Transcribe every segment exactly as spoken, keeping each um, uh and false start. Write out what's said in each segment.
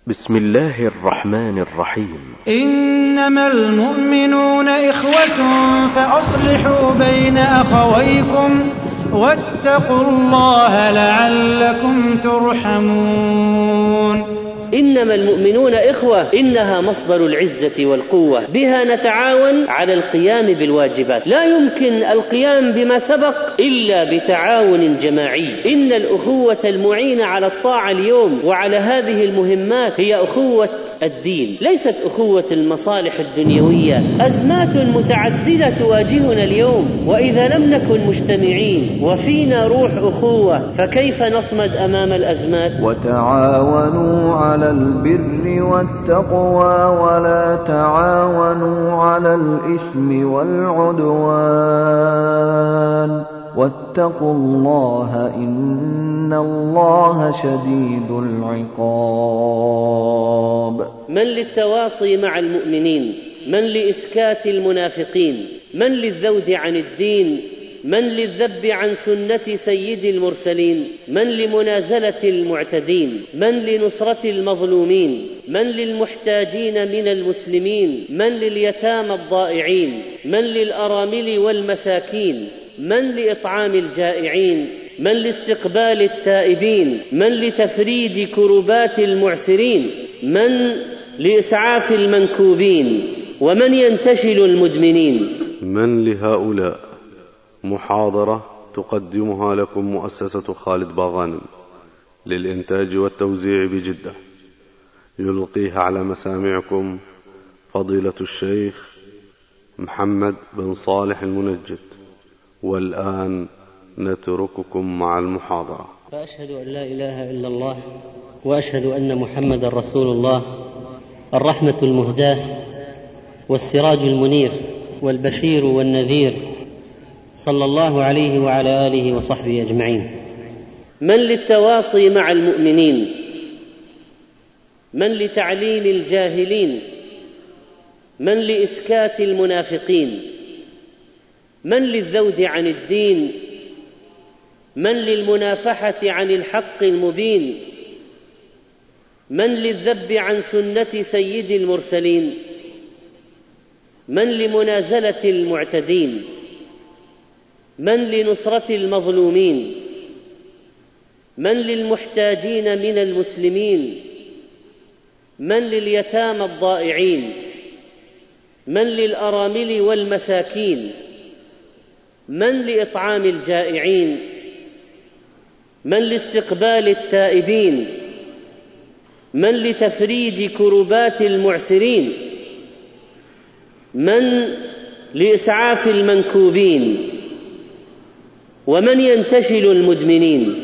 بسم الله الرحمن الرحيم. إنما المؤمنون إخوة فأصلحوا بين أخويكم واتقوا الله لعلكم ترحمون. إنما المؤمنون إخوة إنها مصدر العزة والقوة، بها نتعاون على القيام بالواجبات. لا يمكن القيام بما سبق إلا بتعاون جماعي. إن الأخوة المعينة على الطاعة اليوم وعلى هذه المهمات هي أخوة الدين، ليست أخوة المصالح الدنيوية. أزمات متعددة تواجهنا اليوم، وإذا لم نكن مجتمعين وفينا روح أخوة فكيف نصمد أمام الأزمات؟ وتعاونوا على البر والتقوى ولا تعاونوا على الإثم والعدوان واتقوا الله إن الله شديد العقاب. من للتواصي مع المؤمنين، من لإسكات المنافقين، من للذود عن الدين، من للذب عن سنة سيد المرسلين، من لمنازلة المعتدين، من لنصرة المظلومين، من للمحتاجين من المسلمين، من لليتامى الضائعين، من للأرامل والمساكين، من لإطعام الجائعين، من لاستقبال التائبين، من لتفريج كربات المعسرين، من لإسعاف المنكوبين، ومن ينتشل المدمنين. من لهؤلاء محاضرة تقدمها لكم مؤسسة خالد باغانم للإنتاج والتوزيع بجدة، يلقيها على مسامعكم فضيلة الشيخ محمد بن صالح المنجد. والآن نترككم مع المحاضرة. فأشهد أن لا إله إلا الله وأشهد أن محمد رسول الله، الرحمة المهداة والسراج المنير والبشير والنذير، صلى الله عليه وعلى آله وصحبه أجمعين. من للتواصي مع المؤمنين، من لتعليم الجاهلين، من لإسكات المنافقين، من للذود عن الدين، من للمنافحة عن الحق المبين، من للذب عن سنة سيد المرسلين، من لمنازلة المعتدين، من لنصرة المظلومين، من للمحتاجين من المسلمين، من لليتامى الضائعين، من للأرامل والمساكين، من لإطعام الجائعين، من لاستقبال التائبين، من لتفريج كربات المعسرين، من لإسعاف المنكوبين، ومن ينتشل المدمنين.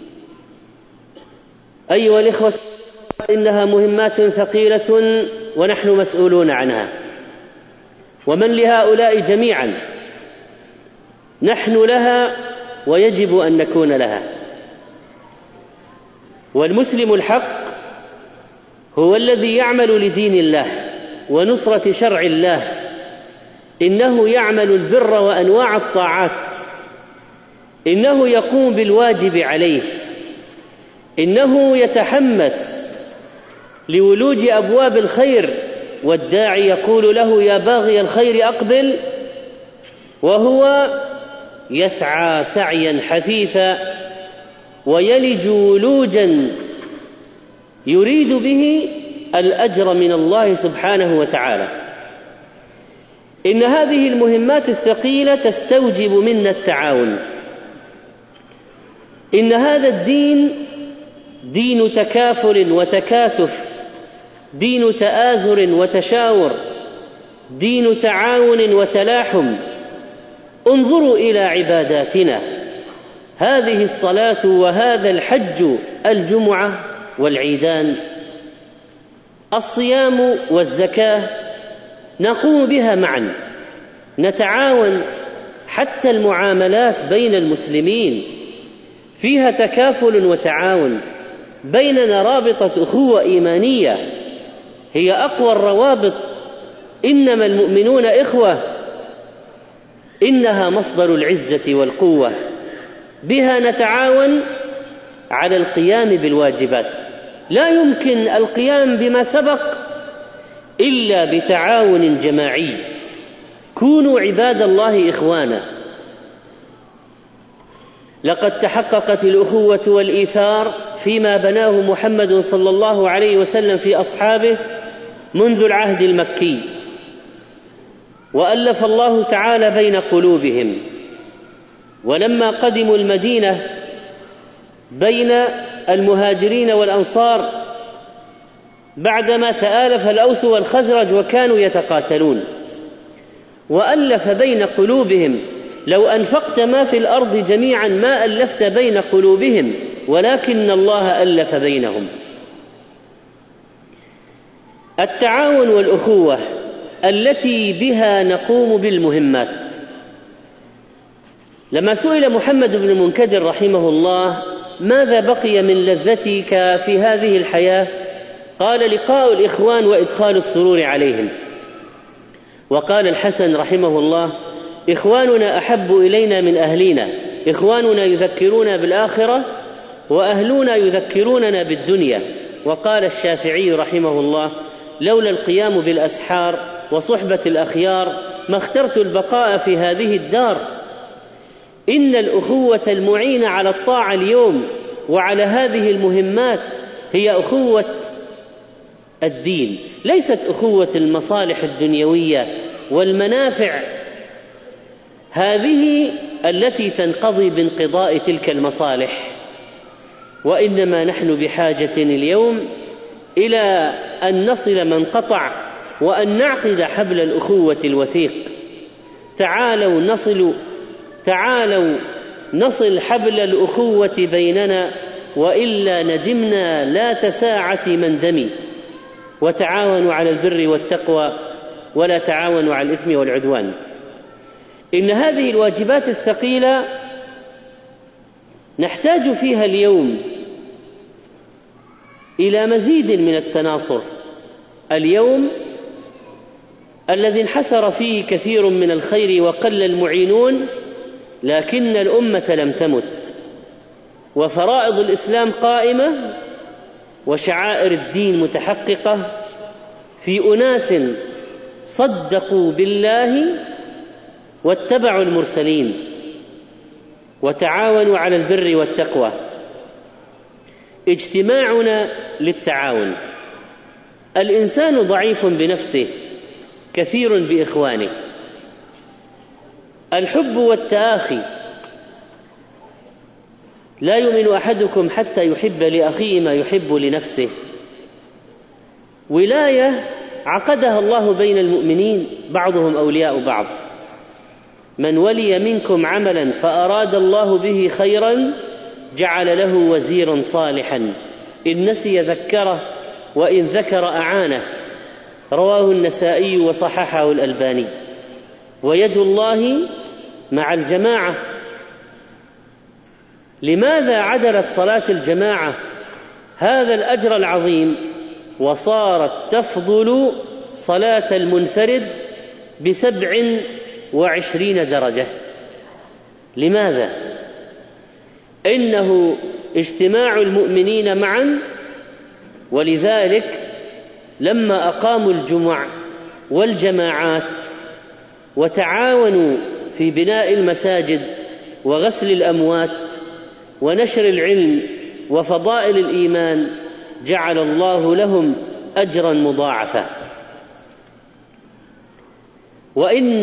أيها الإخوة، إنها مهمات ثقيلة ونحن مسؤولون عنها. ومن لهؤلاء جميعا؟ نحن لها ويجب أن نكون لها. والمسلم الحق هو الذي يعمل لدين الله ونصرة شرع الله. إنه يعمل البر وأنواع الطاعات، إنه يقوم بالواجب عليه، إنه يتحمس لولوج أبواب الخير، والداعي يقول له يا باغي الخير أقبل، وهو يسعى سعيا حثيثا ويلج ولوجا يريد به الأجر من الله سبحانه وتعالى. إن هذه المهمات الثقيلة تستوجب منا التعاون. إن هذا الدين دين تكافل وتكاتف، دين تآزر وتشاور، دين تعاون وتلاحم. انظروا إلى عباداتنا، هذه الصلاة وهذا الحج، الجمعة والعيدان، الصيام والزكاة، نقوم بها معا، نتعاون. حتى المعاملات بين المسلمين فيها تكافل وتعاون، بيننا رابطة أخوة إيمانية هي أقوى الروابط. إنما المؤمنون إخوة إنها مصدر العزة والقوة، بها نتعاون على القيام بالواجبات. لا يمكن القيام بما سبق إلا بتعاون جماعي. كونوا عباد الله إخوانا. لقد تحققت الأخوة والإيثار فيما بناه محمد صلى الله عليه وسلم في أصحابه منذ العهد المكي، وألف الله تعالى بين قلوبهم. ولما قدموا المدينة بين المهاجرين والأنصار بعدما تآلف الأوس والخزرج وكانوا يتقاتلون، وألف بين قلوبهم. لو أنفقت ما في الأرض جميعا ما ألفت بين قلوبهم، ولكن الله ألف بينهم. التعاون والأخوة التي بها نقوم بالمهمات. لما سئل محمد بن المنكدر رحمه الله ماذا بقي من لذتك في هذه الحياة، قال لقاء الإخوان وإدخال السرور عليهم. وقال الحسن رحمه الله إخواننا أحب إلينا من أهلنا، إخواننا يذكرون بالآخرة وأهلنا يذكروننا بالدنيا. وقال الشافعي رحمه الله لولا القيام بالأسحار وصحبة الأخيار ما اخترت البقاء في هذه الدار. إن الأخوة المعينة على الطاعة اليوم وعلى هذه المهمات هي أخوة الدين، ليست أخوة المصالح الدنيوية والمنافع هذه التي تنقضي بانقضاء تلك المصالح. وإنما نحن بحاجة اليوم إلى أن نصل من قطع وأن نعقد حبل الأخوة الوثيق. تعالوا نصل تعالوا نصل حبل الأخوة بيننا، وإلا ندمنا لا تساعة من دمي. وتعاونوا على البر والتقوى ولا تعاونوا على الإثم والعدوان. إن هذه الواجبات الثقيلة نحتاج فيها اليوم إلى مزيد من التناصر. اليوم الذي انحسر فيه كثير من الخير وقل المعينون، لكن الأمة لم تمت، وفرائض الإسلام قائمة، وشعائر الدين متحققة في أناس صدقوا بالله واتبعوا المرسلين وتعاونوا على البر والتقوى. اجتماعنا للتعاون. الإنسان ضعيف بنفسه كثير بإخوانه. الحب والتآخي. لا يؤمن أحدكم حتى يحب لأخيه ما يحب لنفسه. ولاية عقدها الله بين المؤمنين بعضهم أولياء بعض. من ولي منكم عملا فأراد الله به خيرا جعل له وزيرا صالحا إن نسي ذكره وإن ذكر أعانه. رواه النسائي وصححه الألباني. ويد الله مع الجماعة. لماذا عدلت صلاة الجماعة هذا الأجر العظيم وصارت تفضل صلاة المنفرد بسبع وعشرين درجة؟ لماذا؟ إنه اجتماع المؤمنين معا. ولذلك لما أقاموا الجمع والجماعات وتعاونوا في بناء المساجد وغسل الأموات ونشر العلم وفضائل الإيمان جعل الله لهم أجرا مضاعفا. وإن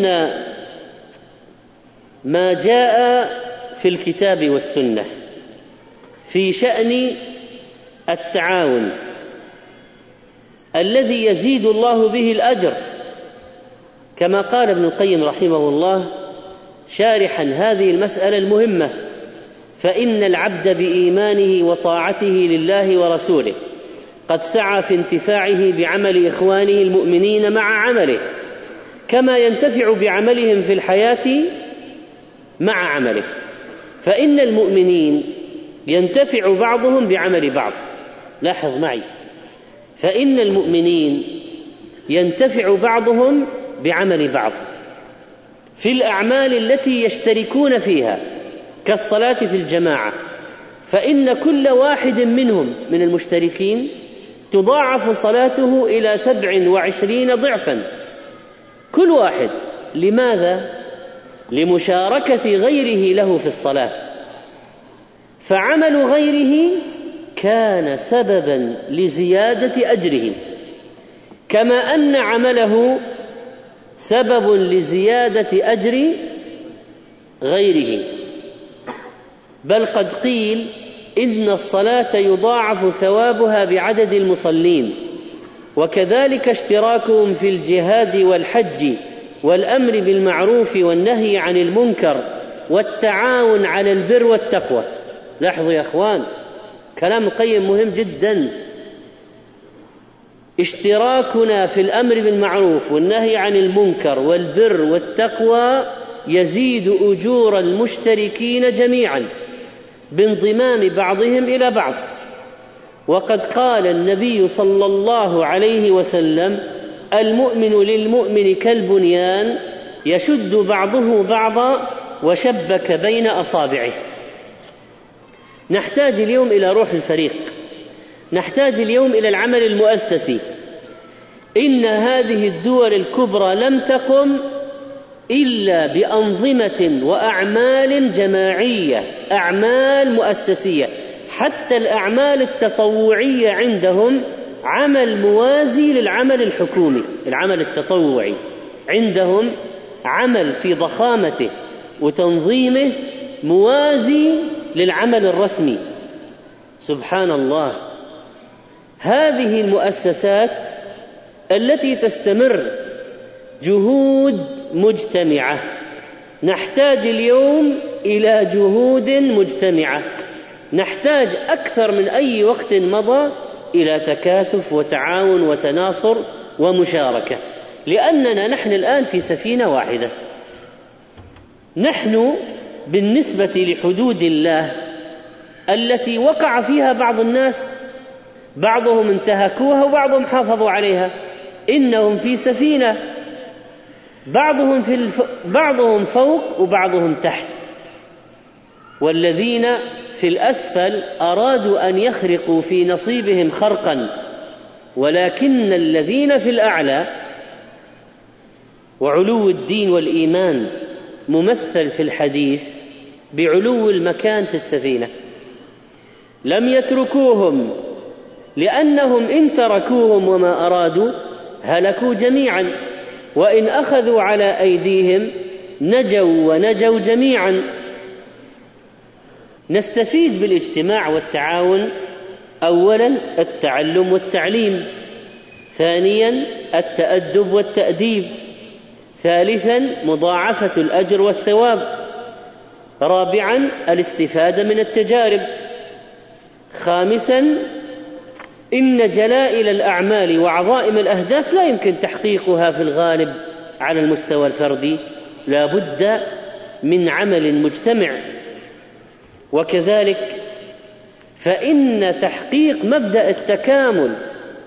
ما جاء في الكتاب والسنة في شأن التعاون الذي يزيد الله به الأجر، كما قال ابن القيم رحمه الله شارحا هذه المسألة المهمة: فإن العبد بإيمانه وطاعته لله ورسوله قد سعى في انتفاعه بعمل إخوانه المؤمنين مع عمله، كما ينتفع بعملهم في الحياة مع عمله. فإن المؤمنين ينتفع بعضهم بعمل بعض. لاحظ معي، فإن المؤمنين ينتفع بعضهم بعمل بعض في الأعمال التي يشتركون فيها، كالصلاة في الجماعة، فإن كل واحد منهم من المشتركين تضاعف صلاته إلى سبع وعشرين ضعفا، كل واحد. لماذا؟ لمشاركة غيره له في الصلاة، فعمل غيره كان سببا لزيادة أجره، كما أن عمله سبب لزيادة أجر غيره. بل قد قيل إن الصلاة يضاعف ثوابها بعدد المصلين، وكذلك اشتراكهم في الجهاد والحج والأمر بالمعروف والنهي عن المنكر والتعاون على البر والتقوى. لاحظوا يا أخوان، كلام قيم مهم جدا. اشتراكنا في الأمر بالمعروف والنهي عن المنكر والبر والتقوى يزيد أجور المشتركين جميعا بانضمام بعضهم إلى بعض. وقد قال النبي صلى الله عليه وسلم: المؤمن للمؤمن كالبنيان يشد بعضه بعضا وشبك بين أصابعه. نحتاج اليوم إلى روح الفريق، نحتاج اليوم إلى العمل المؤسسي. إن هذه الدول الكبرى لم تقم إلا بأنظمة وأعمال جماعية، أعمال مؤسسية. حتى الأعمال التطوعية عندهم عمل موازي للعمل الحكومي. العمل التطوعي عندهم عمل في ضخامته وتنظيمه موازي للعمل الرسمي. سبحان الله. هذه المؤسسات التي تستمر جهود مجتمعة، نحتاج اليوم إلى جهود مجتمعة، نحتاج أكثر من أي وقت مضى إلى تكاتف وتعاون وتناصر ومشاركة، لأننا نحن الآن في سفينة واحدة. نحن بالنسبة لحدود الله التي وقع فيها بعض الناس، بعضهم انتهكوها وبعضهم حافظوا عليها، إنهم في سفينة، بعضهم, في الف... بعضهم فوق وبعضهم تحت، والذين في الأسفل أرادوا أن يخرقوا في نصيبهم خرقا، ولكن الذين في الأعلى وعلو الدين والإيمان ممثل في الحديث بعلو المكان في السفينة. لم يتركوهم، لأنهم إن تركوهم وما أرادوا هلكوا جميعا، وإن أخذوا على أيديهم نجوا ونجوا جميعا. نستفيد بالاجتماع والتعاون: أولا التعلم والتعليم، ثانيا التأدب والتأديب، ثالثا مضاعفة الأجر والثواب، رابعا الاستفادة من التجارب، خامسا إن جلائل الأعمال وعظائم الأهداف لا يمكن تحقيقها في الغالب على المستوى الفردي، لا بد من عمل مجتمع. وكذلك فإن تحقيق مبدأ التكامل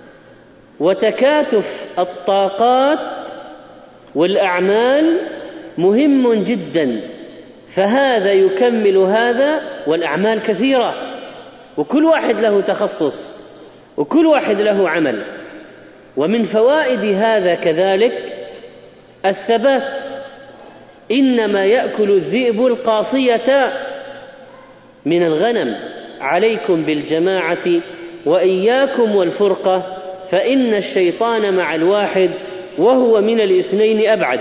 وتكاتف الطاقات والأعمال مهم جدا، فهذا يكمل هذا، والأعمال كثيرة وكل واحد له تخصص وكل واحد له عمل. ومن فوائد هذا كذلك الثبات. إنما يأكل الذئب القاصية من الغنم، عليكم بالجماعة وإياكم والفرقة، فإن الشيطان مع الواحد وهو من الاثنين أبعد.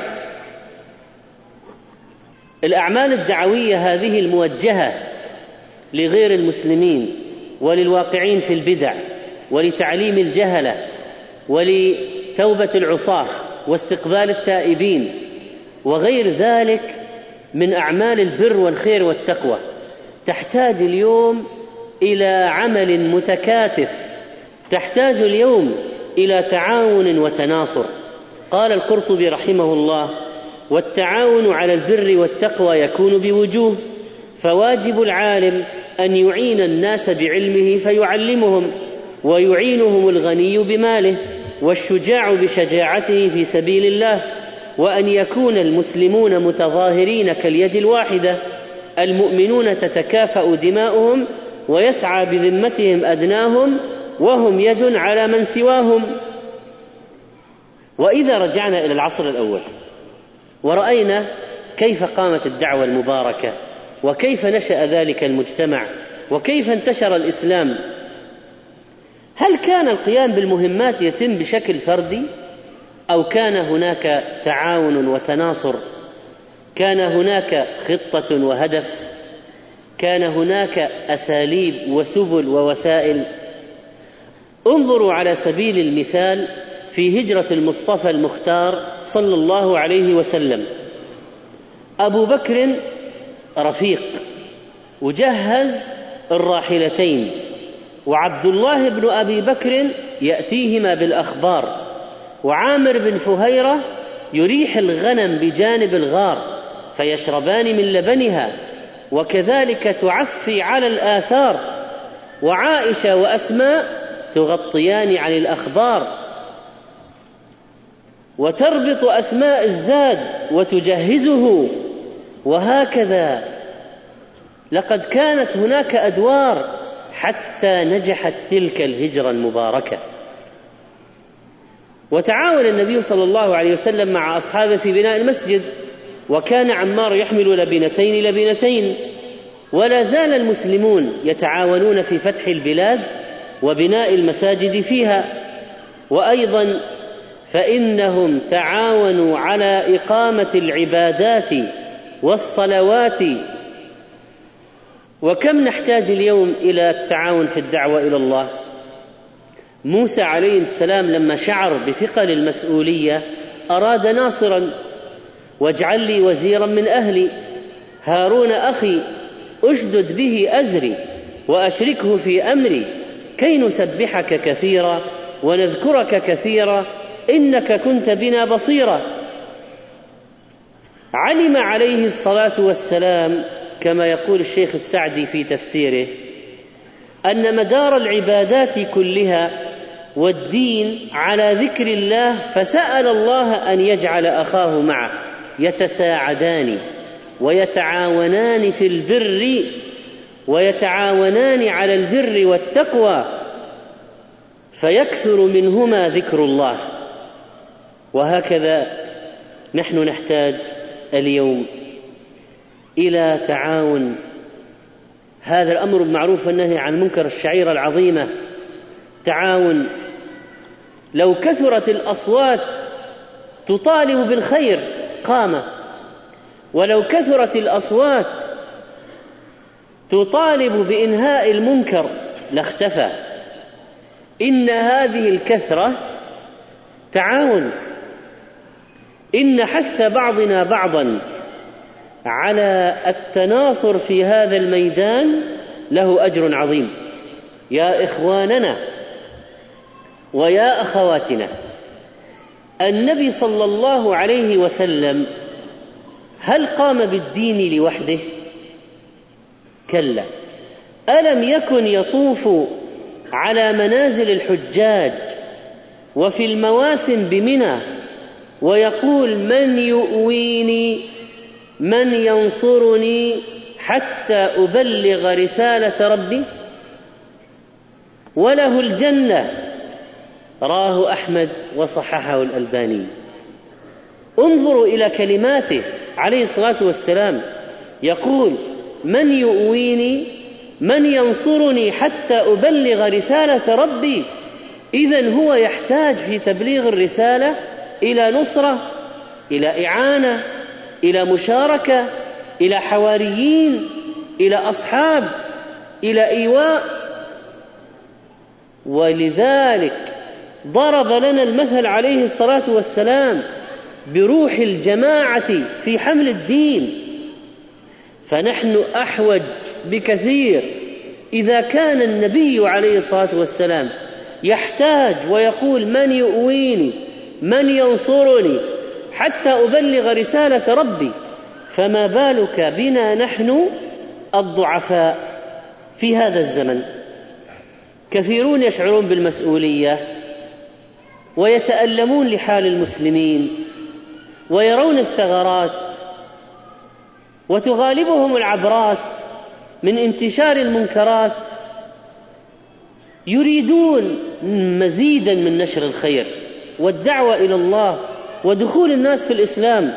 الأعمال الدعوية هذه الموجهة لغير المسلمين وللواقعين في البدع ولتعليم الجهلة ولتوبة العصاة واستقبال التائبين وغير ذلك من أعمال البر والخير والتقوى، تحتاج اليوم إلى عمل متكاتف، تحتاج اليوم إلى تعاون وتناصر. قال القرطبي رحمه الله: والتعاون على البر والتقوى يكون بوجوه، فواجب العالم أن يعين الناس بعلمه فيعلمهم، ويعينهم الغني بماله والشجاع بشجاعته في سبيل الله، وأن يكون المسلمون متظاهرين كاليد الواحدة، المؤمنون تتكافأ دماؤهم ويسعى بذمتهم أدناهم وهم يد على من سواهم. وإذا رجعنا إلى العصر الأول ورأينا كيف قامت الدعوة المباركة وكيف نشأ ذلك المجتمع وكيف انتشر الإسلام، هل كان القيام بالمهمات يتم بشكل فردي أو كان هناك تعاون وتناصر؟ كان هناك خطة وهدف؟ كان هناك أساليب وسبل ووسائل؟ انظروا على سبيل المثال في هجرة المصطفى المختار صلى الله عليه وسلم، أبو بكر رفيق وجهز الراحلتين، وعبد الله بن أبي بكر يأتيهما بالأخبار، وعامر بن فهيرة يريح الغنم بجانب الغار فيشربان من لبنها، وكذلك تعفي على الآثار، وعائشة وأسماء تغطيان عن الأخبار، وتربط أسماء الزاد وتجهزه، وهكذا. لقد كانت هناك أدوار حتى نجحت تلك الهجرة المباركة. وتعاون النبي صلى الله عليه وسلم مع أصحابه في بناء المسجد، وكان عمار يحمل لبنتين لبنتين، ولا زال المسلمون يتعاونون في فتح البلاد وبناء المساجد فيها. وأيضا فإنهم تعاونوا على إقامة العبادات والصلوات. وكم نحتاج اليوم إلى التعاون في الدعوة إلى الله؟ موسى عليه السلام لما شعر بثقل المسؤولية أراد ناصرا، واجعل لي وزيرا من أهلي، هارون أخي أشدد به أزري وأشركه في أمري كي نسبحك كثيرا ونذكرك كثيرا إنك كنت بنا بصيرا. علم عليه الصلاة والسلام كما يقول الشيخ السعدي في تفسيره أن مدار العبادات كلها والدين على ذكر الله، فسأل الله أن يجعل أخاه معه يتساعدان ويتعاونان في البر ويتعاونان على البر والتقوى، فيكثر منهما ذكر الله. وهكذا نحن نحتاج اليوم إلى تعاون. هذا الأمر بالمعروف والنهي عن المنكر، الشعيرة العظيمة، تعاون. لو كثرت الأصوات تطالب بالخير قام، ولو كثرت الأصوات تطالب بإنهاء المنكر لاختفى. إن هذه الكثرة تعاون، إن حث بعضنا بعضا على التناصر في هذا الميدان له أجر عظيم. يا إخواننا ويا أخواتنا، النبي صلى الله عليه وسلم هل قام بالدين لوحده؟ كلا. ألم يكن يطوف على منازل الحجاج وفي المواسم بمنى ويقول من يؤويني من ينصرني حتى أبلغ رسالة ربي؟ وله الجنة، راه أحمد وصححه الألباني. انظروا إلى كلماته عليه الصلاة والسلام، يقول من يؤويني من ينصرني حتى أبلغ رسالة ربي. إذن هو يحتاج في تبليغ الرسالة إلى نصرة، إلى إعانة، إلى مشاركة، إلى حواريين، إلى أصحاب، إلى إيواء. ولذلك ضرب لنا المثل عليه الصلاة والسلام بروح الجماعة في حمل الدين. فنحن أحوج بكثير إذا كان النبي عليه الصلاة والسلام يحتاج ويقول من يؤويني من ينصرني حتى أبلغ رسالة ربي، فما بالك بنا نحن الضعفاء في هذا الزمن. كثيرون يشعرون بالمسؤولية ويتألمون لحال المسلمين ويرون الثغرات وتغالبهم العبرات من انتشار المنكرات يريدون مزيدا من نشر الخير والدعوة إلى الله ودخول الناس في الإسلام،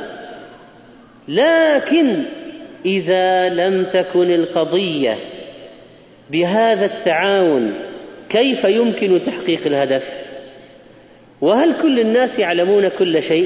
لكن إذا لم تكن القضية بهذا التعاون كيف يمكن تحقيق الهدف؟ وهل كل الناس يعلمون كل شيء؟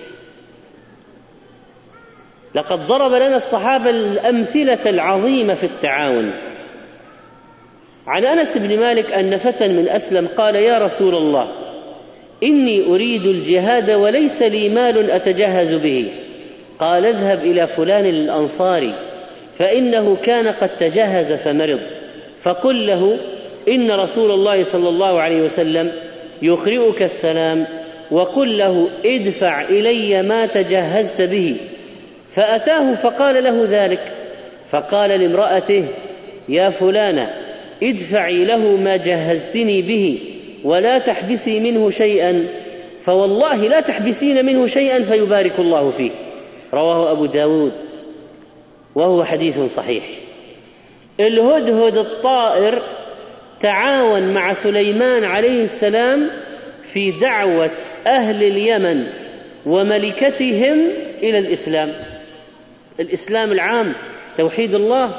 لقد ضرب لنا الصحابة الأمثلة العظيمة في التعاون. عن أنس بن مالك أن فتى من أسلم قال: يا رسول الله، إني أريد الجهاد وليس لي مال أتجهز به. قال: اذهب إلى فلان الأنصاري فإنه كان قد تجهز فمرض، فقل له إن رسول الله صلى الله عليه وسلم يقرئك السلام، وقل له ادفع إلي ما تجهزت به. فأتاه فقال له ذلك، فقال لامرأته: يا فلانة، ادفعي له ما جهزتني به ولا تحبسي منه شيئا، فوالله لا تحبسين منه شيئا فيبارك الله فيه. رواه أبو داود وهو حديث صحيح. الهدهد الطائر تعاون مع سليمان عليه السلام في دعوة أهل اليمن وملكتهم إلى الإسلام، الإسلام العام، توحيد الله.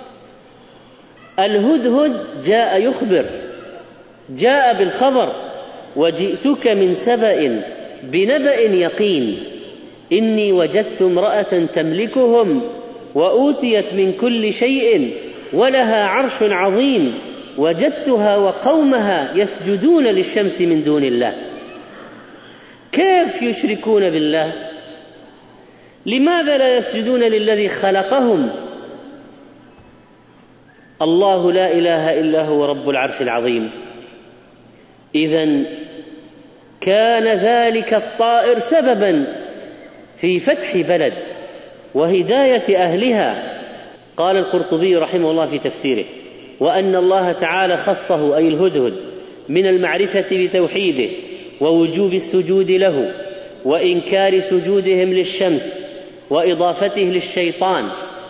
الهدهد جاء يخبر، جاء بالخبر: وجئتك من سبأ بنبأ يقين، إني وجدت امرأة تملكهم وأوتيت من كل شيء ولها عرش عظيم، وجدتها وقومها يسجدون للشمس من دون الله. كيف يشركون بالله؟ لماذا لا يسجدون للذي خلقهم؟ الله لا إله إلا هو رب العرش العظيم. إذن كان ذلك الطائر سببا في فتح بلد وهداية أهلها. قال القرطبي رحمه الله في تفسيره: وأن الله تعالى خصه، أي الهدهد، من المعرفة بتوحيده ووجوب السجود له وإنكار سجودهم للشمس وإضافته للشيطان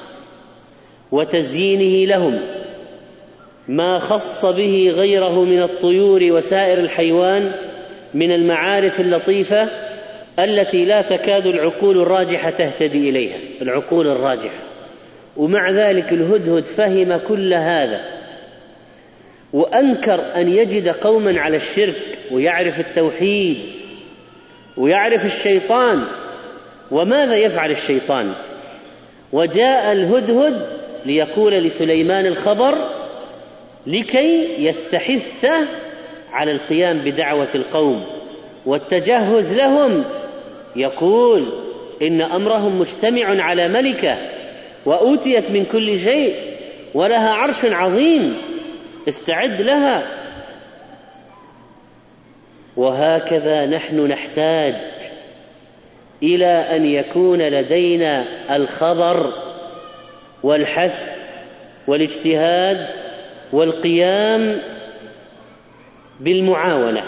وتزيينه لهم، ما خص به غيره من الطيور وسائر الحيوان من المعارف اللطيفة التي لا تكاد العقول الراجحة تهتدي إليها، العقول الراجحة. ومع ذلك الهدهد فهم كل هذا وأنكر أن يجد قوما على الشرك، ويعرف التوحيد ويعرف الشيطان وماذا يفعل الشيطان. وجاء الهدهد ليقول لسليمان الخبر لكي يستحثه على القيام بدعوة القوم والتجهز لهم. يقول: إن أمرهم مجتمع على ملكة وأوتيت من كل شيء ولها عرش عظيم، استعد لها. وهكذا نحن نحتاج إلى أن يكون لدينا الخبر والحث والاجتهاد والقيام بالمعاونة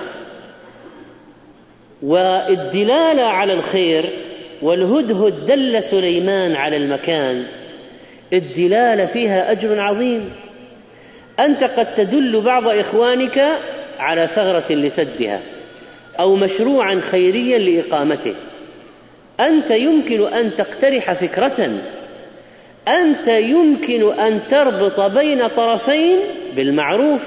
والدلالة على الخير. والهدهد دل سليمان على المكان، الدلالة فيها أجر عظيم. أنت قد تدل بعض إخوانك على ثغرة لسدها أو مشروعا خيريا لإقامته. أنت يمكن أن تقترح فكرة، أنت يمكن أن تربط بين طرفين بالمعروف،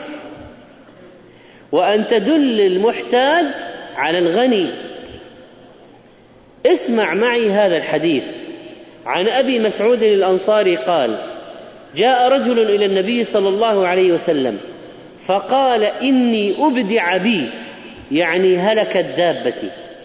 وأن تدل المحتاج على الغني. اسمع معي هذا الحديث عن أبي مسعود الأنصاري قال: جاء رجل إلى النبي صلى الله عليه وسلم فقال: إني أبدع بي، يعني هلكت دابتي،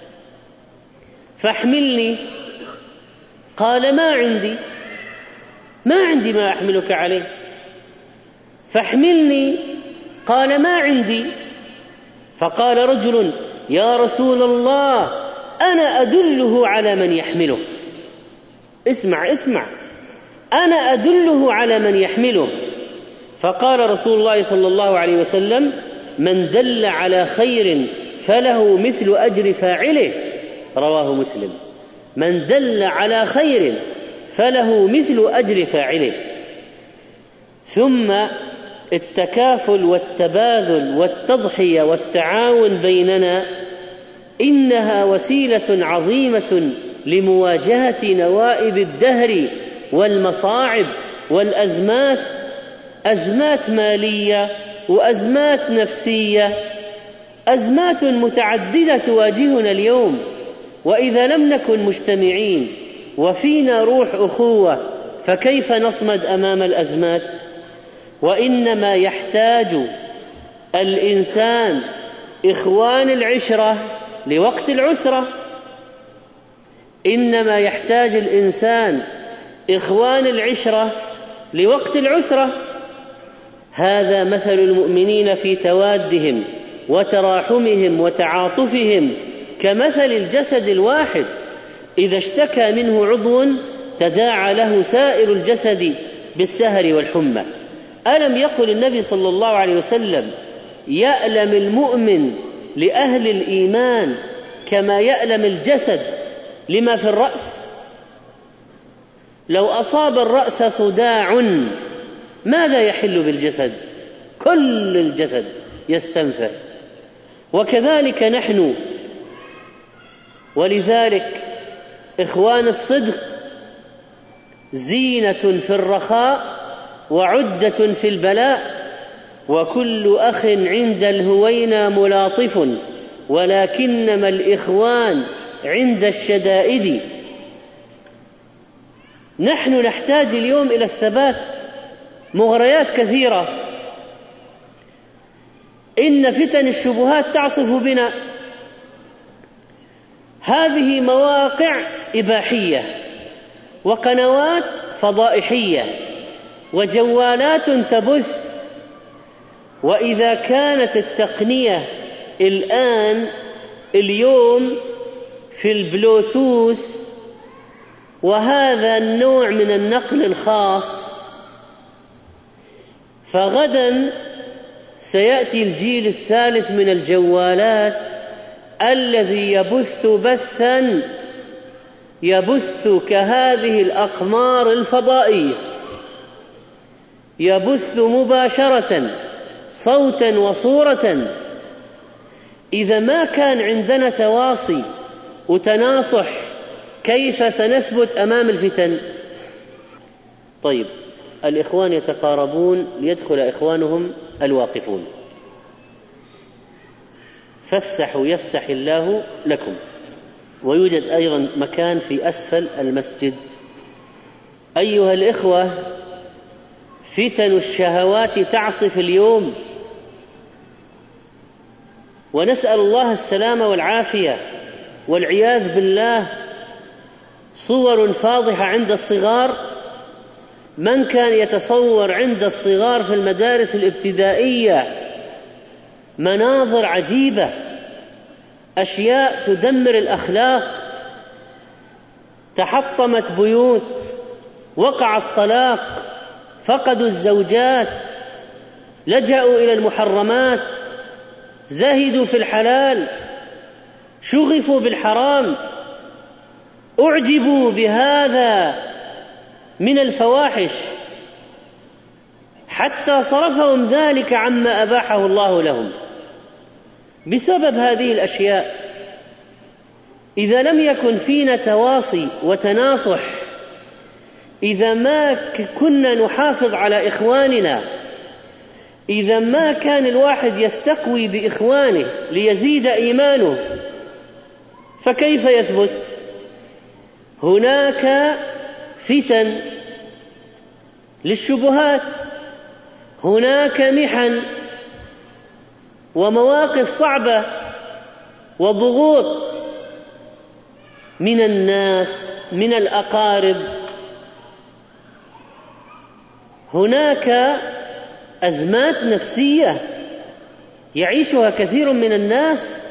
فاحملني. قال: ما عندي ما عندي ما أحملك عليه. فاحملني. قال: ما عندي. فقال رجل: يا رسول الله، أنا أدله على من يحمله. اسمع اسمع أنا أدله على من يحمله. فقال رسول الله صلى الله عليه وسلم: من دل على خير فله مثل أجر فاعله. رواه مسلم. من دل على خير فله مثل أجر فاعله. ثم التكافل والتباذل والتضحية والتعاون بيننا إنها وسيلة عظيمة لمواجهة نوائب الدهر والمصاعب والأزمات، أزمات مالية وأزمات نفسية، أزمات متعددة تواجهنا اليوم. وإذا لم نكن مجتمعين وفينا روح أخوة فكيف نصمد أمام الأزمات؟ وإنما يحتاج الإنسان إخوان العشرة لوقت العسرة، إنما يحتاج الإنسان إخوان العشرة لوقت العسرة. هذا مثل المؤمنين في توادهم وتراحمهم وتعاطفهم كمثل الجسد الواحد، إذا اشتكى منه عضو تداعى له سائر الجسد بالسهر والحمى. ألم يقل النبي صلى الله عليه وسلم: يألم المؤمن لأهل الإيمان كما يألم الجسد لما في الرأس؟ لو أصاب الرأس صداع ماذا يحل بالجسد؟ كل الجسد يستنفر. وكذلك نحن. ولذلك إخوان الصدق زينة في الرخاء وعدة في البلاء، وكل أخ عند الهوينا ملاطف، ولكنما الإخوان عند الشدائد. نحن نحتاج اليوم إلى الثبات. مغريات كثيرة، إن فتن الشبهات تعصف بنا. هذه مواقع إباحية وقنوات فضائحية وجوالات تبث. وإذا كانت التقنية الآن اليوم في البلوتوث وهذا النوع من النقل الخاص، فغدا سيأتي الجيل الثالث من الجوالات الذي يبث بثا يبث كهذه الأقمار الفضائية، يبث مباشرة صوتا وصورة. إذا ما كان عندنا تواصي وتناصح كيف سنثبت أمام الفتن؟ طيب، الإخوان يتقاربون ليدخل إخوانهم الواقفون، فافسحوا يفسح الله لكم. ويوجد أيضا مكان في أسفل المسجد. أيها الإخوة، فتن الشهوات تعصف اليوم، ونسأل الله السلامة والعافية، والعياذ بالله. صور فاضحة عند الصغار. من كان يتصور عند الصغار في المدارس الابتدائية مناظر عجيبة، أشياء تدمر الأخلاق. تحطمت بيوت، وقع الطلاق، فقدوا الزوجات، لجأوا إلى المحرمات، زهدوا في الحلال، شغفوا بالحرام، أعجبوا بهذا من الفواحش حتى صرفهم ذلك عما أباحه الله لهم بسبب هذه الأشياء. إذا لم يكن فينا تواصي وتناصح، إذا ما كنا نحافظ على إخواننا، إذا ما كان الواحد يستقوي بإخوانه ليزيد إيمانه، فكيف يثبت؟ هناك فتن للشبهات، هناك محن ومواقف صعبة وضغوط من الناس، من الأقارب. هناك أزمات نفسية يعيشها كثير من الناس.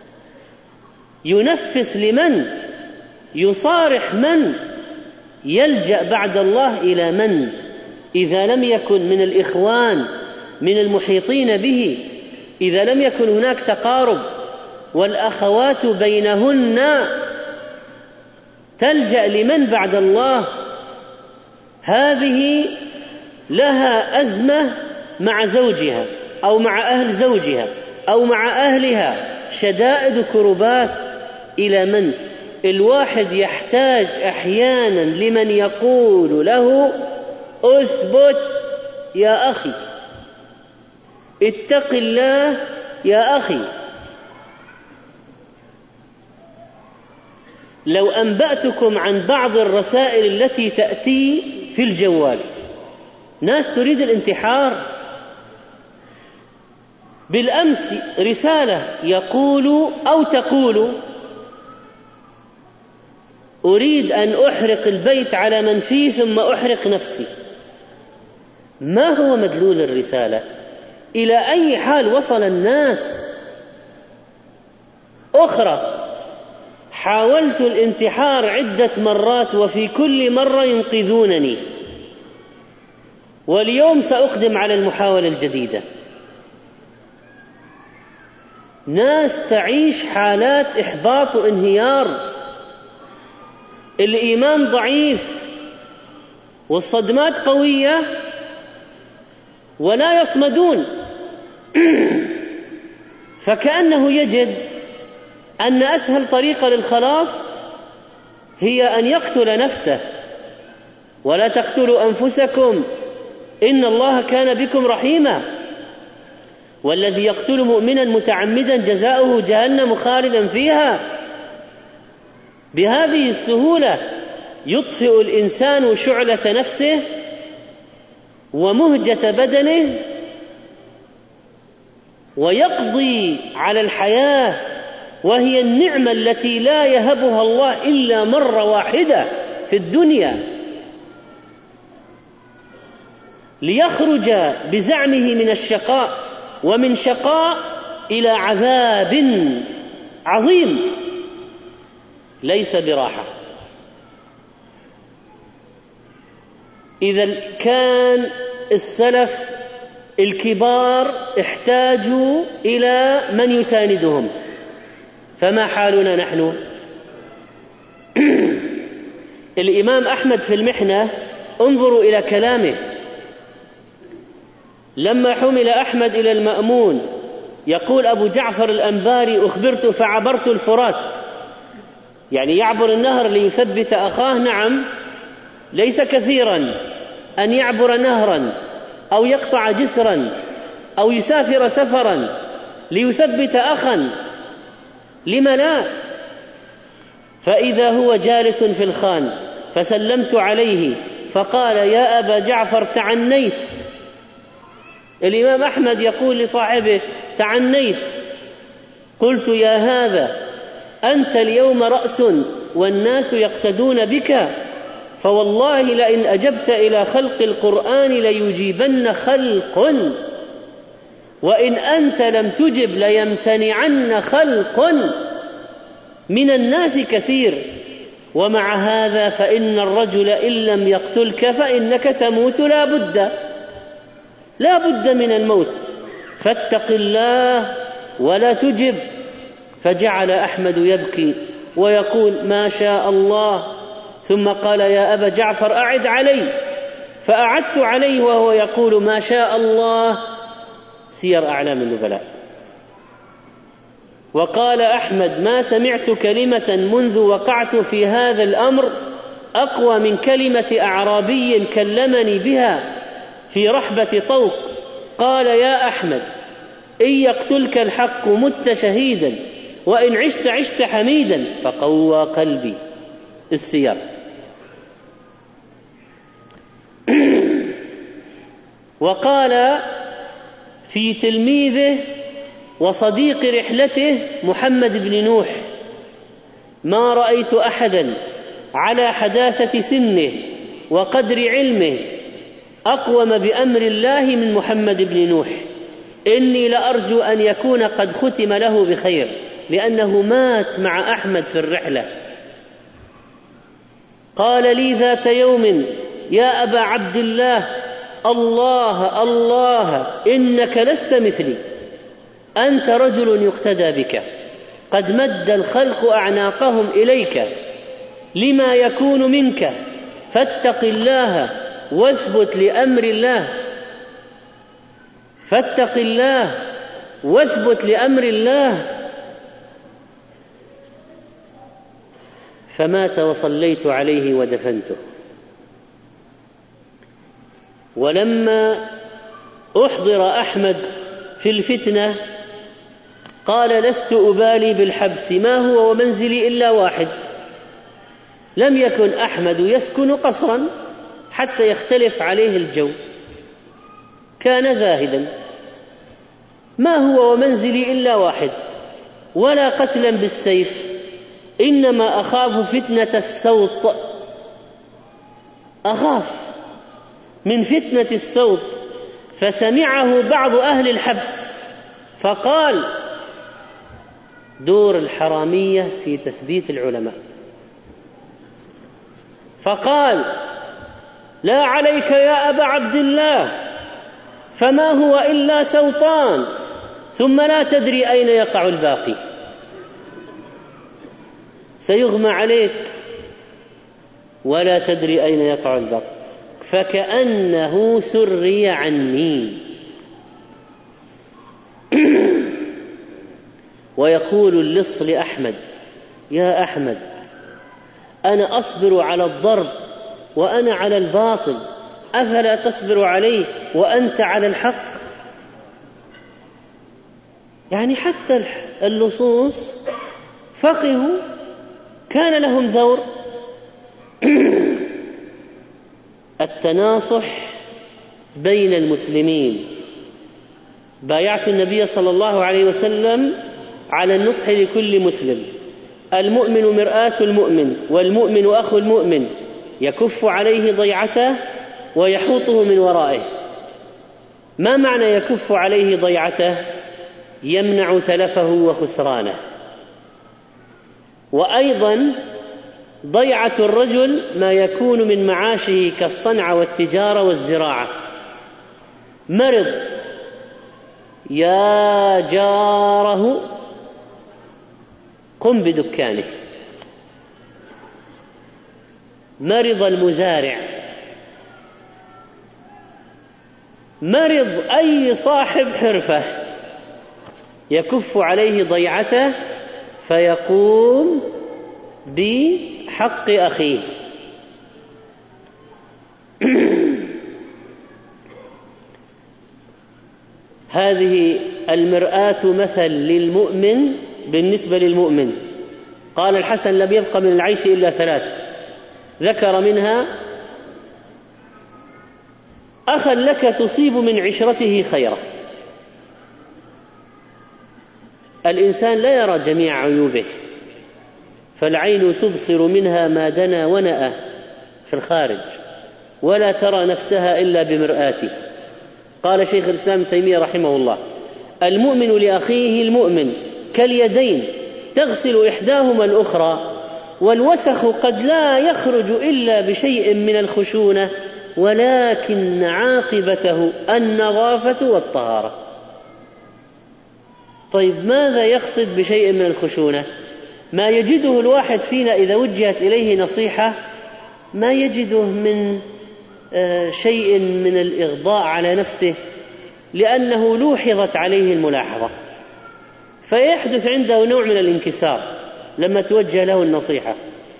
ينفس لمن؟ يصارح من؟ يلجأ بعد الله إلى من؟ إذا لم يكن من الإخوان من المحيطين به، إذا لم يكن هناك تقارب والأخوات بينهن، تلجأ لمن بعد الله؟ هذه لها أزمة مع زوجها أو مع أهل زوجها أو مع أهلها شدائد كربات، إلى من؟ الواحد يحتاج أحيانا لمن يقول له أثبت يا أخي، اتق الله يا أخي. لو أنبأتكم عن بعض الرسائل التي تأتي في الجوال، ناس تريد الانتحار. بالأمس رسالة يقول أو تقول أريد أن أحرق البيت على من فيه ثم أحرق نفسي. ما هو مدلول الرسالة؟ إلى أي حال وصل الناس؟ أخرى: حاولت الانتحار عدة مرات وفي كل مرة ينقذونني، واليوم سأقدم على المحاولة الجديدة. ناس تعيش حالات إحباط وانهيار، الإيمان ضعيف والصدمات قوية ولا يصمدون. فكأنه يجد أن أسهل طريقة للخلاص هي أن يقتل نفسه. ولا تقتلوا أنفسكم إن الله كان بكم رحيما، والذي يقتل مؤمنا متعمدا جزاؤه جهنم خالدا فيها. بهذه السهولة يطفئ الإنسان شعلة نفسه ومهجة بدنه ويقضي على الحياة، وهي النعمة التي لا يهبها الله إلا مرة واحدة في الدنيا، ليخرج بزعمه من الشقاء ومن شقاء إلى عذاب عظيم ليس براحة. إذا كان السلف الكبار احتاجوا إلى من يساندهم، فما حالنا نحن؟ الإمام أحمد في المحنة، انظروا إلى كلامه. لما حمل أحمد إلى المأمون يقول أبو جعفر الأنباري: أخبرت فعبرت الفرات، يعني يعبر النهر ليثبت أخاه. نعم، ليس كثيرا أن يعبر نهرا أو يقطع جسرا أو يسافر سفرا ليثبت أخا، لم لا؟ فإذا هو جالس في الخان فسلمت عليه فقال: يا أبا جعفر تعنيت. الإمام أحمد يقول لصاحبه: تعنيت. قلت: يا هذا أنت اليوم رأس والناس يقتدون بك، فوالله لئن أجبت إلى خلق القرآن ليجيبن خلق، وإن أنت لم تجب ليمتنعن خلق، من الناس كثير، ومع هذا فإن الرجل إن لم يقتلك فإنك تموت لا بد لا بد من الموت، فاتق الله ولا تجب. فجعل أحمد يبكي ويقول: ما شاء الله. ثم قال: يا أبا جعفر أعد علي، فأعدت عليه وهو يقول: ما شاء الله. سير أعلام النبلاء. وقال أحمد: ما سمعت كلمة منذ وقعت في هذا الأمر أقوى من كلمة أعرابي كلمني بها في رحبة طوق. قال: يا أحمد، إن يقتلك الحق مت شهيدا، وإن عشت عشت حميدا. فقوى قلبي. السير. وقال في تلميذه وصديق رحلته محمد بن نوح: ما رأيت أحدا على حداثة سنه وقدر علمه أقوم بأمر الله من محمد بن نوح. إني لأرجو أن يكون قد ختم له بخير، لأنه مات مع أحمد في الرحلة. قال لي ذات يوم: يا أبا عبد الله، الله الله إنك لست مثلي، أنت رجل يقتدى بك، قد مد الخلق أعناقهم إليك لما يكون منك، فاتق الله واثبت لأمر الله. فاتق الله واثبت لأمر الله. فمات وصليت عليه ودفنته. ولما أحضر أحمد في الفتنة قال لست أبالي بالحبس، ما هو ومنزلي إلا واحد. لم يكن أحمد يسكن قصرا حتى يختلف عليه الجو، كان زاهدا. ما هو ومنزلي إلا واحد، ولا قتلا بالسيف، إنما أخاف فتنة السوط، أخاف من فتنة السوط. فسمعه بعض أهل الحبس فقال دور الحرامية في تثبيت العلماء، فقال لا عليك يا أبا عبد الله، فما هو إلا سوطان، ثم لا تدري أين يقع الباقي، سيغمى عليك ولا تدري أين يقع الباقي. فكأنه سري عني. ويقول اللص لأحمد يا أحمد أنا أصبر على الضرب وأنا على الباطل، أفلا تصبر عليه وأنت على الحق؟ يعني حتى اللصوص فقهوا، كان لهم دور. التناصح بين المسلمين. بايعت النبي صلى الله عليه وسلم على النصح لكل مسلم. المؤمن مرآة المؤمن، والمؤمن أخو المؤمن، يكف عليه ضيعته ويحوطه من ورائه. ما معنى يكف عليه ضيعته؟ يمنع تلفه وخسرانه. وأيضا ضيعة الرجل ما يكون من معاشه كالصنعة والتجارة والزراعة. مرض يا جاره قم بدكانه. مرض المزارع، مرض أي صاحب حرفة، يكف عليه ضيعته فيقوم بحق أخيه. هذه المرآة مثل للمؤمن بالنسبة للمؤمن. قال الحسن لم يبق من العيش إلا ثلاث، ذكر منها أخا لك تصيب من عشرته خيرا. الإنسان لا يرى جميع عيوبه، فالعين تبصر منها ما دنا ونأى في الخارج، ولا ترى نفسها إلا بمرآته. قال شيخ الإسلام تيمية رحمه الله المؤمن لأخيه المؤمن كاليدين تغسل إحداهما الأخرى، والوسخ قد لا يخرج إلا بشيء من الخشونة، ولكن عاقبته النظافة والطهارة. طيب ماذا يقصد بشيء من الخشونة؟ ما يجده الواحد فينا إذا وجهت إليه نصيحة ما يجده من شيء من الإغضاء على نفسه، لأنه لوحظت عليه الملاحظة، فيحدث عنده نوع من الانكسار لما توجه له النصيحة.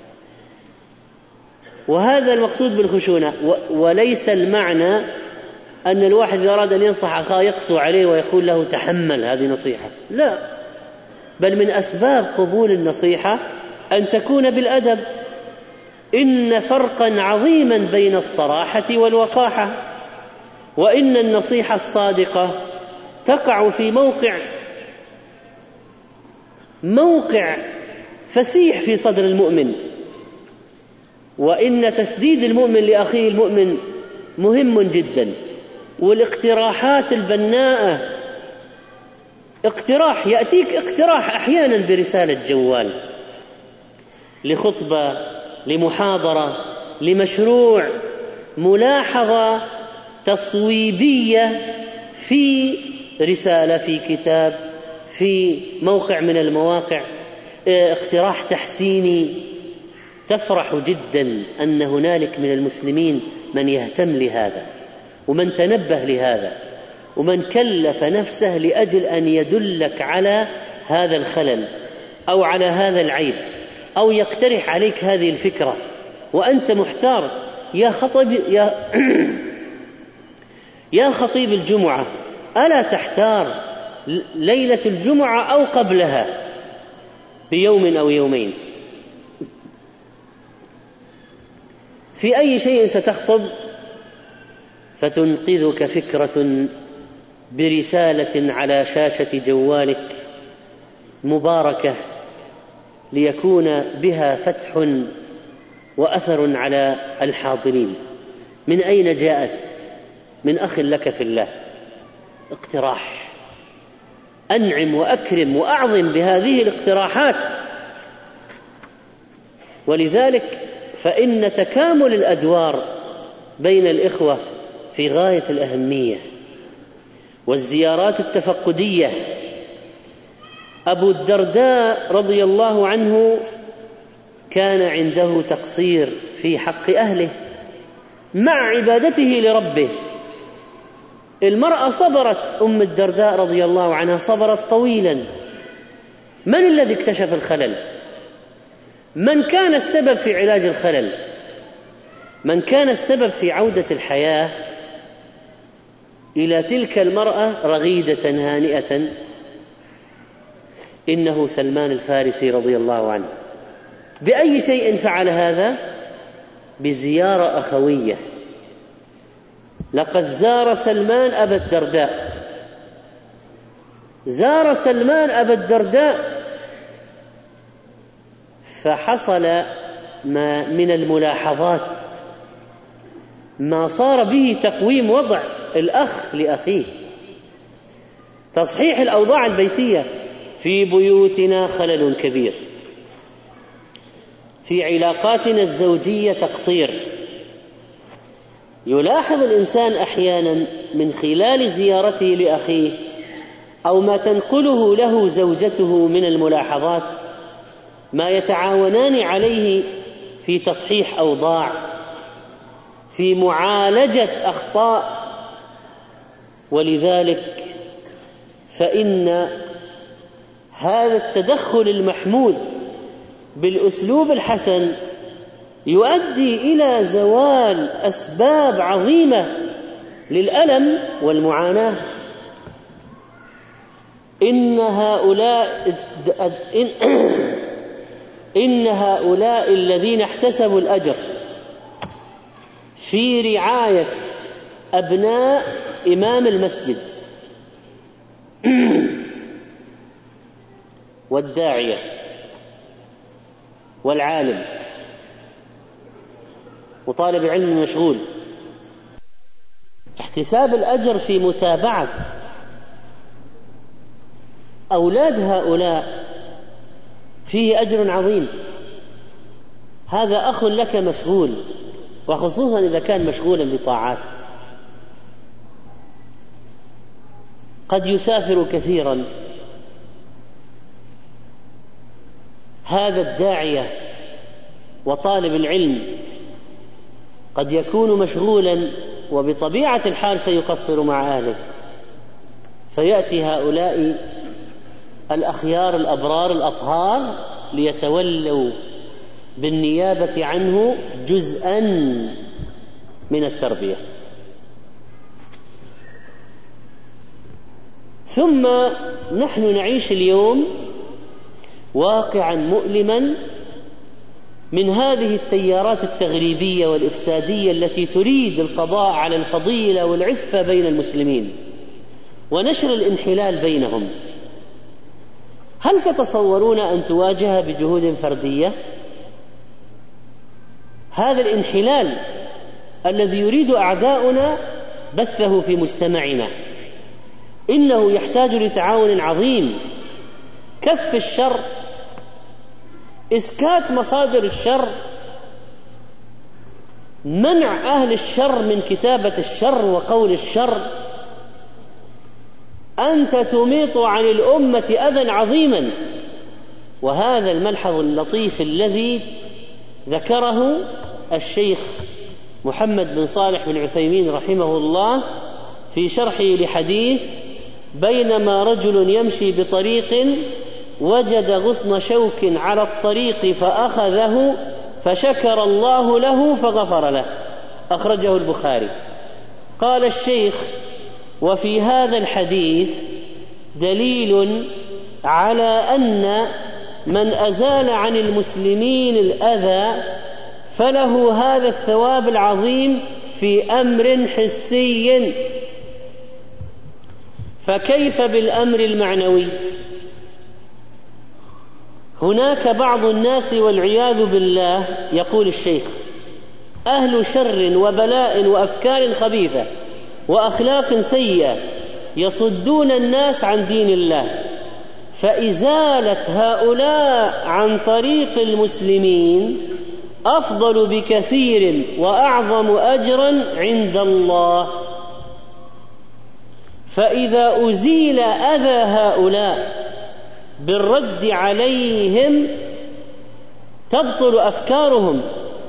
وهذا المقصود بالخشونة. وليس المعنى أن الواحد إذا أراد أن ينصح أخاه يقسو عليه ويقول له تحمل هذه نصيحة، لا، بل من أسباب قبول النصيحة أن تكون بالأدب. إن فرقا عظيما بين الصراحة والوقاحة، وإن النصيحة الصادقة تقع في موقع موقع فسيح في صدر المؤمن، وإن تسديد المؤمن لأخيه المؤمن مهم جدا. والاقتراحات البناءة، اقتراح يأتيك اقتراح أحيانا برسالة جوال، لخطبة، لمحاضرة، لمشروع، ملاحظة تصويبية في رسالة، في كتاب، في موقع من المواقع، اقتراح تحسيني، تفرح جدا أن هنالك من المسلمين من يهتم لهذا ومن تنبه لهذا ومن كلف نفسه لأجل أن يدلك على هذا الخلل أو على هذا العيب أو يقترح عليك هذه الفكرة وأنت محتار. يا خطيب يا يا خطيب الجمعة، ألا تحتار ليلة الجمعة أو قبلها بيوم أو يومين في أي شيء ستخطب فتنقذك فكرة برسالة على شاشة جوالك مباركة ليكون بها فتح وأثر على الحاضرين؟ من أين جاءت؟ من أخ لك في الله. اقتراح، أنعم وأكرم وأعظم بهذه الاقتراحات. ولذلك فإن تكامل الأدوار بين الإخوة في غاية الأهمية، والزيارات التفقدية. أبو الدرداء رضي الله عنه كان عنده تقصير في حق أهله مع عبادته لربه. المرأة صبرت، أم الدرداء رضي الله عنها صبرت طويلا. من الذي اكتشف الخلل؟ من كان السبب في علاج الخلل؟ من كان السبب في عودة الحياة إلى تلك المرأة رغيدة هانئة؟ إنه سلمان الفارسي رضي الله عنه. بأي شيء فعل هذا؟ بزيارة أخوية. لقد زار سلمان أبا الدرداء، زار سلمان أبا الدرداء فحصل ما من الملاحظات ما صار به تقويم وضع الأخ لأخيه، تصحيح الأوضاع البيتية. في بيوتنا خلل كبير، في علاقاتنا الزوجية تقصير. يلاحظ الإنسان أحيانا من خلال زيارته لأخيه أو ما تنقله له زوجته من الملاحظات ما يتعاونان عليه في تصحيح أوضاع، في معالجة أخطاء. ولذلك فإن هذا التدخل المحمود بالأسلوب الحسن يؤدي إلى زوال أسباب عظيمة للألم والمعاناة. إن هؤلاء إن هؤلاء الذين احتسبوا الأجر في رعاية أبناء إمام المسجد والداعية والعالم وطالب العلم مشغول، احتساب الأجر في متابعة أولاد هؤلاء فيه أجر عظيم. هذا أخ لك مشغول، وخصوصا إذا كان مشغولا بطاعات، قد يسافر كثيرا. هذا الداعية وطالب العلم قد يكون مشغولا وبطبيعة الحال سيقصر مع أهله، فيأتي هؤلاء الأخيار الأبرار الأطهار ليتولوا بالنيابة عنه جزءا من التربية. ثم نحن نعيش اليوم واقعا مؤلما من هذه التيارات التغريبية والإفسادية التي تريد القضاء على الفضيلة والعفة بين المسلمين ونشر الانحلال بينهم. هل تتصورون أن تواجه بجهود فردية هذا الانحلال الذي يريد أعداؤنا بثه في مجتمعنا؟ إنه يحتاج لتعاون عظيم، كف الشر، إسكات مصادر الشر، منع أهل الشر من كتابة الشر وقول الشر. أنت تميط عن الأمة أذى عظيما. وهذا الملحظ اللطيف الذي ذكره الشيخ محمد بن صالح بن عثيمين رحمه الله في شرحه لحديث: بينما رجل يمشي بطريق وجد غصن شوك على الطريق فأخذه فشكر الله له فغفر له، أخرجه البخاري. قال الشيخ: وفي هذا الحديث دليل على أن من أزال عن المسلمين الأذى فله هذا الثواب العظيم في أمر حسي، فكيف بالأمر المعنوي؟ هناك بعض الناس والعياذ بالله، يقول الشيخ، أهل شر وبلاء وأفكار خبيثة وأخلاق سيئة يصدون الناس عن دين الله، فإزالة هؤلاء عن طريق المسلمين أفضل بكثير وأعظم أجرا عند الله. فإذا أزيل أذى هؤلاء بالرد عليهم تبطل أفكارهم.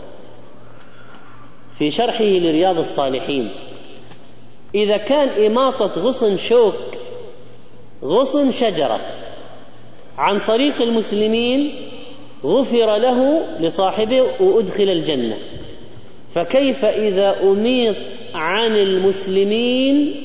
في شرحه لرياض الصالحين: إذا كان إماطة غصن شوك، غصن شجرة، عن طريق المسلمين غفر له لصاحبه وأدخل الجنة، فكيف إذا أميط عن المسلمين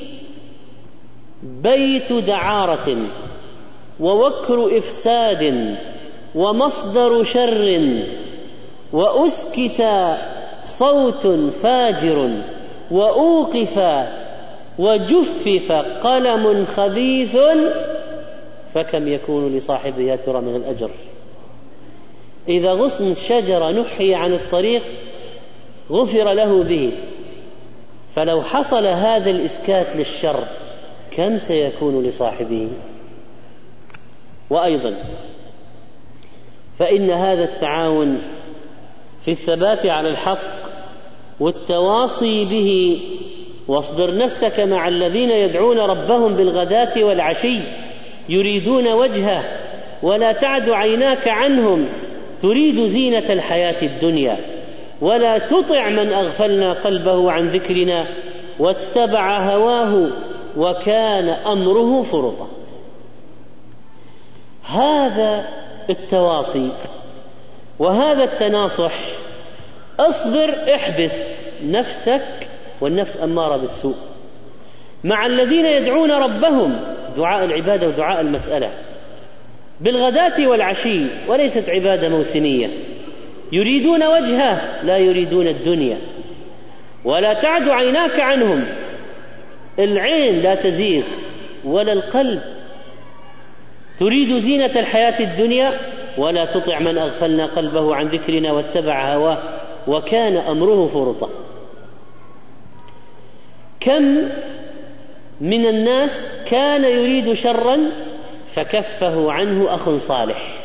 بيت دعارة ووكر إفساد ومصدر شر وأسكت صوت فاجر وأوقف وجفف قلم خبيث، فكم يكون لصاحبه يا ترى من الأجر؟ إذا غصن الشجرة نحي عن الطريق غفر له به، فلو حصل هذا الإسكات للشر كم سيكون لصاحبه؟ وأيضا فإن هذا التعاون في الثبات على الحق والتواصي به، واصبر نفسك مع الذين يدعون ربهم بالغداة والعشي يريدون وجهه ولا تعد عيناك عنهم تريد زينة الحياة الدنيا، ولا تطع من أغفلنا قلبه عن ذكرنا واتبع هواه وكان أمره فرطا. هذا التواصي وهذا التناصح. اصبر، احبس نفسك والنفس أمارة بالسوء مع الذين يدعون ربهم دعاء العبادة ودعاء المسألة بالغداة والعشي، وليست عبادة موسمية، يريدون وجهه لا يريدون الدنيا. ولا تعد عيناك عنهم، العين لا تزيغ ولا القلب، تريد زينة الحياة الدنيا ولا تطع من أغفلنا قلبه عن ذكرنا واتبع هواه وكان أمره فرطا. كم من الناس كان يريد شرا فكفه عنه أخ صالح،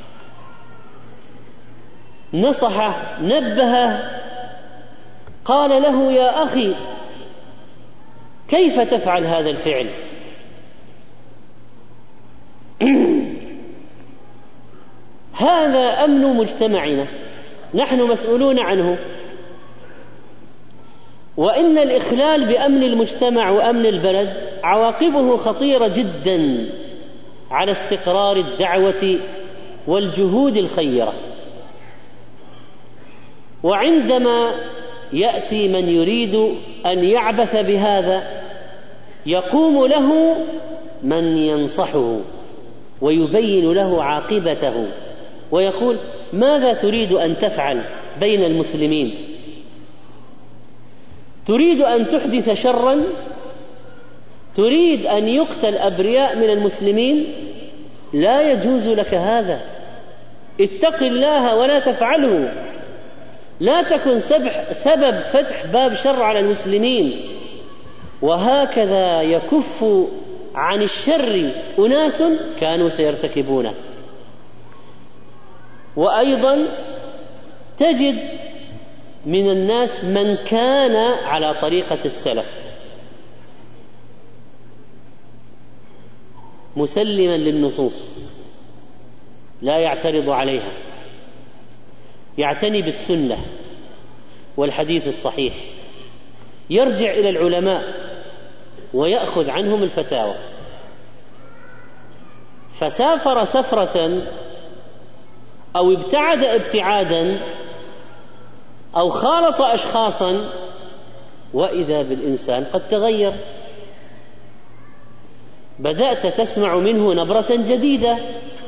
نصحه، نبهه، قال له: يا أخي كيف تفعل هذا الفعل؟ هذا أمن مجتمعنا، نحن مسؤولون عنه، وإن الإخلال بأمن المجتمع وأمن البلد عواقبه خطيرة جدا على استقرار الدعوة والجهود الخيرة. وعندما يأتي من يريد أن يعبث بهذا يقوم له من ينصحه ويبين له عاقبته ويقول: ماذا تريد أن تفعل بين المسلمين؟ تريد أن تحدث شرا؟ تريد أن يقتل أبرياء من المسلمين؟ لا يجوز لك هذا، اتق الله ولا تفعله، لا تكن سبب فتح باب شر على المسلمين. وهكذا يكف عن الشر أناس كانوا سيرتكبونه. وأيضا تجد من الناس من كان على طريقة السلف مسلما للنصوص لا يعترض عليها، يعتني بالسنة والحديث الصحيح، يرجع إلى العلماء ويأخذ عنهم الفتاوى. فسافر سفرة أو ابتعد ابتعادا أو خالط أشخاصا، وإذا بالإنسان قد تغير، بدأت تسمع منه نبرة جديدة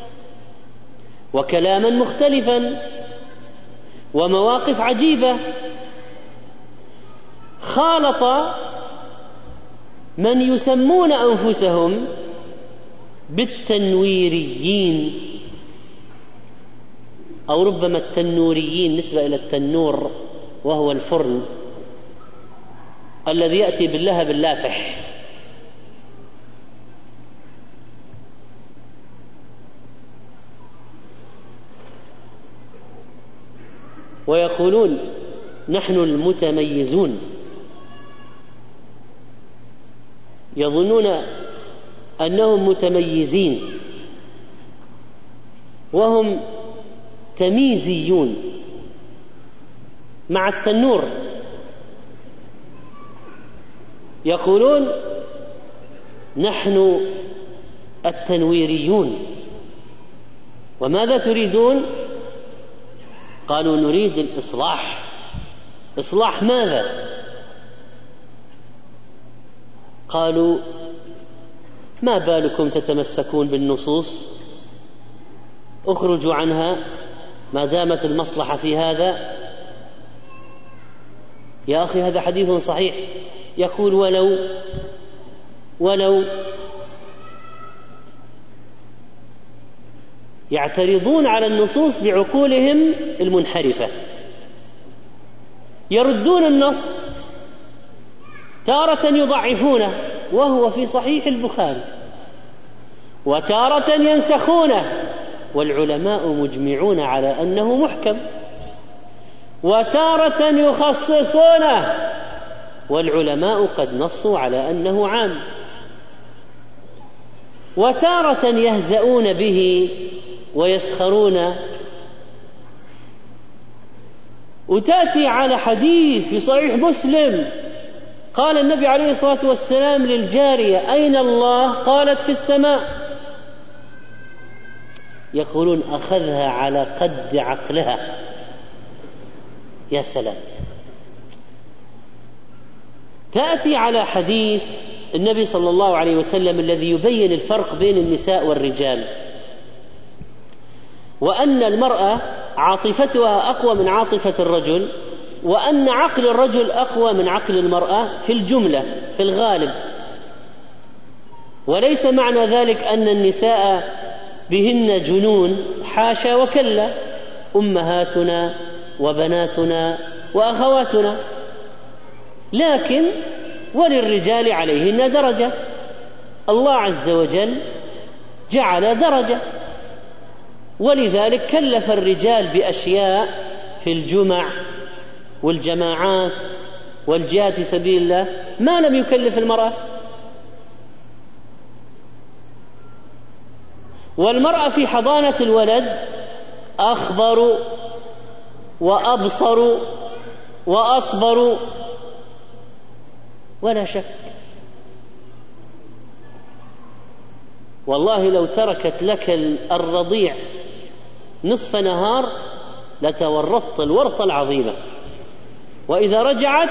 وكلاما مختلفا ومواقف عجيبة. خالط من يسمون أنفسهم بالتنويريين، أو ربما التنوريين نسبة إلى التنور وهو الفرن الذي يأتي باللهب اللافح. ويقولون نحن المتميزون، يظنون أنهم متميزين وهم تمييزيون مع التنور. يقولون نحن التنويريون. وماذا تريدون؟ قالوا نريد الإصلاح. إصلاح ماذا؟ قالوا ما بالكم تتمسكون بالنصوص؟ اخرجوا عنها ما دامت المصلحة في هذا. يا أخي هذا حديث صحيح. يقول ولو ولو يعترضون على النصوص بعقولهم المنحرفة، يردون النص، تارة يضعفونه وهو في صحيح البخاري، وتارة ينسخونه والعلماء مجمعون على أنه محكم، وتارة يخصصونه والعلماء قد نصوا على أنه عام، وتارة يهزؤون به ويسخرون. وتأتي على حديث في صحيح مسلم قال النبي عليه الصلاة والسلام للجارية أين الله؟ قالت في السماء. يقولون أخذها على قد عقلها. يا سلام. تأتي على حديث النبي صلى الله عليه وسلم الذي يبين الفرق بين النساء والرجال، وأن المرأة عاطفتها أقوى من عاطفة الرجل، وأن عقل الرجل أقوى من عقل المرأة في الجملة في الغالب. وليس معنى ذلك أن النساء بهن جنون، حاشا وكلا، أمهاتنا وبناتنا وأخواتنا، لكن وللرجال عليهن درجة. الله عز وجل جعل درجة، ولذلك كلف الرجال بأشياء في الجمع والجماعات والجهاد في سبيل الله ما لم يكلف المرأة. والمرأة في حضانة الولد أخبر وأبصر وأصبر ولا شك. والله لو تركت لك الرضيع نصف نهار لتورطت الورطة العظيمة، وإذا رجعت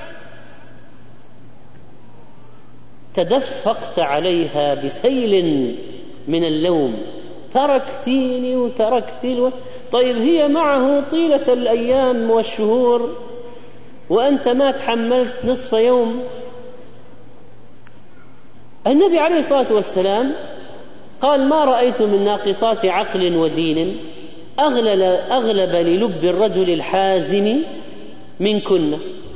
تدفقت عليها بسيل من اللوم، تركتيني وتركتي الو... طيب هي معه طيلة الأيام والشهور وأنت ما تحملت نصف يوم. النبي عليه الصلاة والسلام قال ما رأيت من ناقصات عقل ودين أغلب, أغلب للب الرجل الحازم منكن.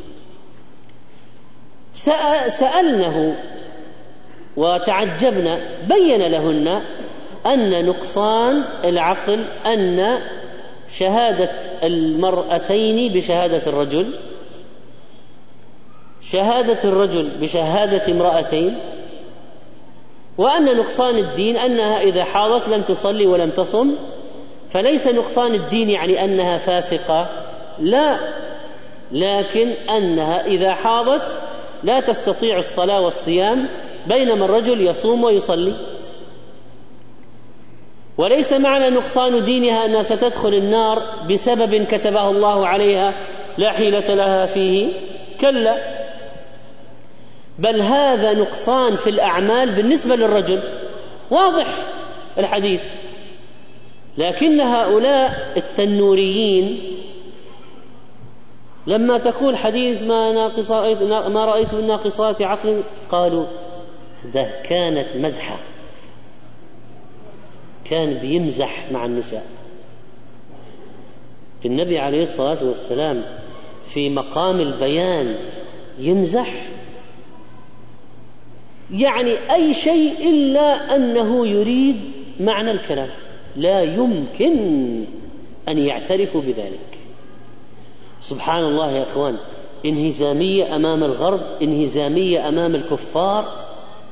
سألنه وتعجبنا، بين لهن أن نقصان العقل أن شهادة المرأتين بشهادة الرجل، شهادة الرجل بشهادة امرأتين، وأن نقصان الدين أنها إذا حاضت لم تصلي ولم تصم. فليس نقصان الدين يعني أنها فاسقة، لا، لكن أنها إذا حاضت لا تستطيع الصلاة والصيام بينما الرجل يصوم ويصلي. وليس معنى نقصان دينها أنها ستدخل النار بسبب كتبه الله عليها لا حيلة لها فيه، كلا، بل هذا نقصان في الأعمال بالنسبة للرجل، واضح الحديث. لكن هؤلاء التنوريين لما تقول حديث ما, ناقصات ما رأيت من ناقصات عقل قالوا ده كانت مزحة، كان بيمزح مع النساء. النبي عليه الصلاة والسلام في مقام البيان يمزح، يعني أي شيء إلا أنه يريد معنى الكلام، لا يمكن أن يعترفوا بذلك. سبحان الله يا أخوان، انهزامية أمام الغرب، انهزامية أمام الكفار،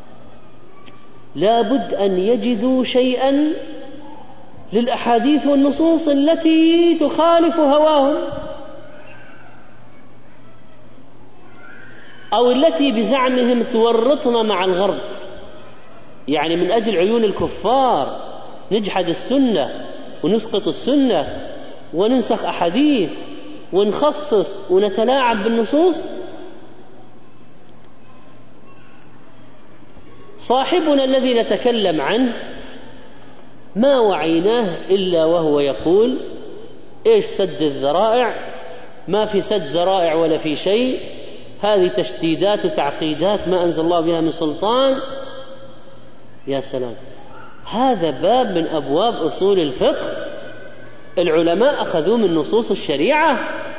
لا بد أن يجدوا شيئا للأحاديث والنصوص التي تخالف هواهم أو التي بزعمهم تورطنا مع الغرب، يعني من أجل عيون الكفار نجحد السنة ونسقط السنة وننسخ أحاديث ونخصص ونتلاعب بالنصوص. صاحبنا الذي نتكلم عنه ما وعيناه إلا وهو يقول إيش سد الذرائع؟ ما في سد ذرائع ولا في شيء، هذه تشديدات وتعقيدات ما أنزل الله بها من سلطان. يا سلام، هذا باب من أبواب أصول الفقه العلماء أخذوه من نصوص الشريعة.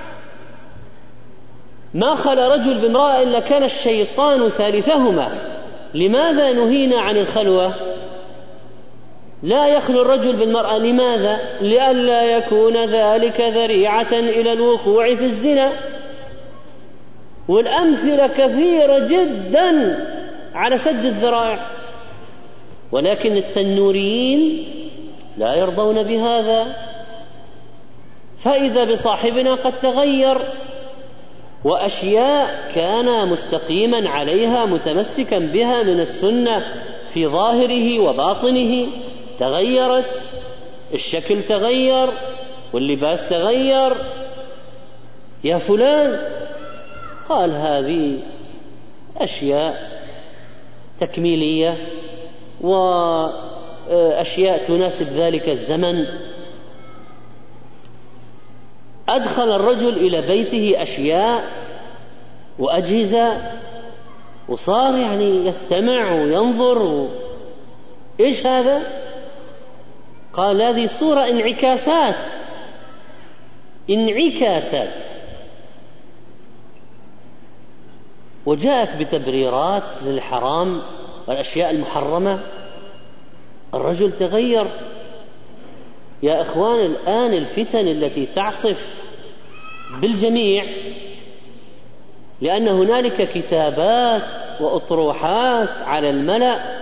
ما خلى رجل بامرأة إلا كان الشيطان ثالثهما. لماذا نهينا عن الخلوة؟ لا يخلو الرجل بالمرأة، لماذا؟ لئلا يكون ذلك ذريعة إلى الوقوع في الزنا. والأمثلة كثيرة جدا على سد الذرائع، ولكن التنوريين لا يرضون بهذا. فإذا بصاحبنا قد تغير، وأشياء كان مستقيما عليها متمسكا بها من السنة في ظاهره وباطنه تغيرت، الشكل تغير واللباس تغير. يا فلان، قال هذه أشياء تكميلية وأشياء تناسب ذلك الزمن. أدخل الرجل إلى بيته أشياء وأجهزة وصار يعني يستمع وينظر و... إيش هذا؟ قال هذه صورة انعكاسات انعكاسات وجاءت بتبريرات للحرام والأشياء المحرمة. الرجل تغير. يا إخوان، الآن الفتن التي تعصف بالجميع لأن هنالك كتابات وأطروحات على الملأ،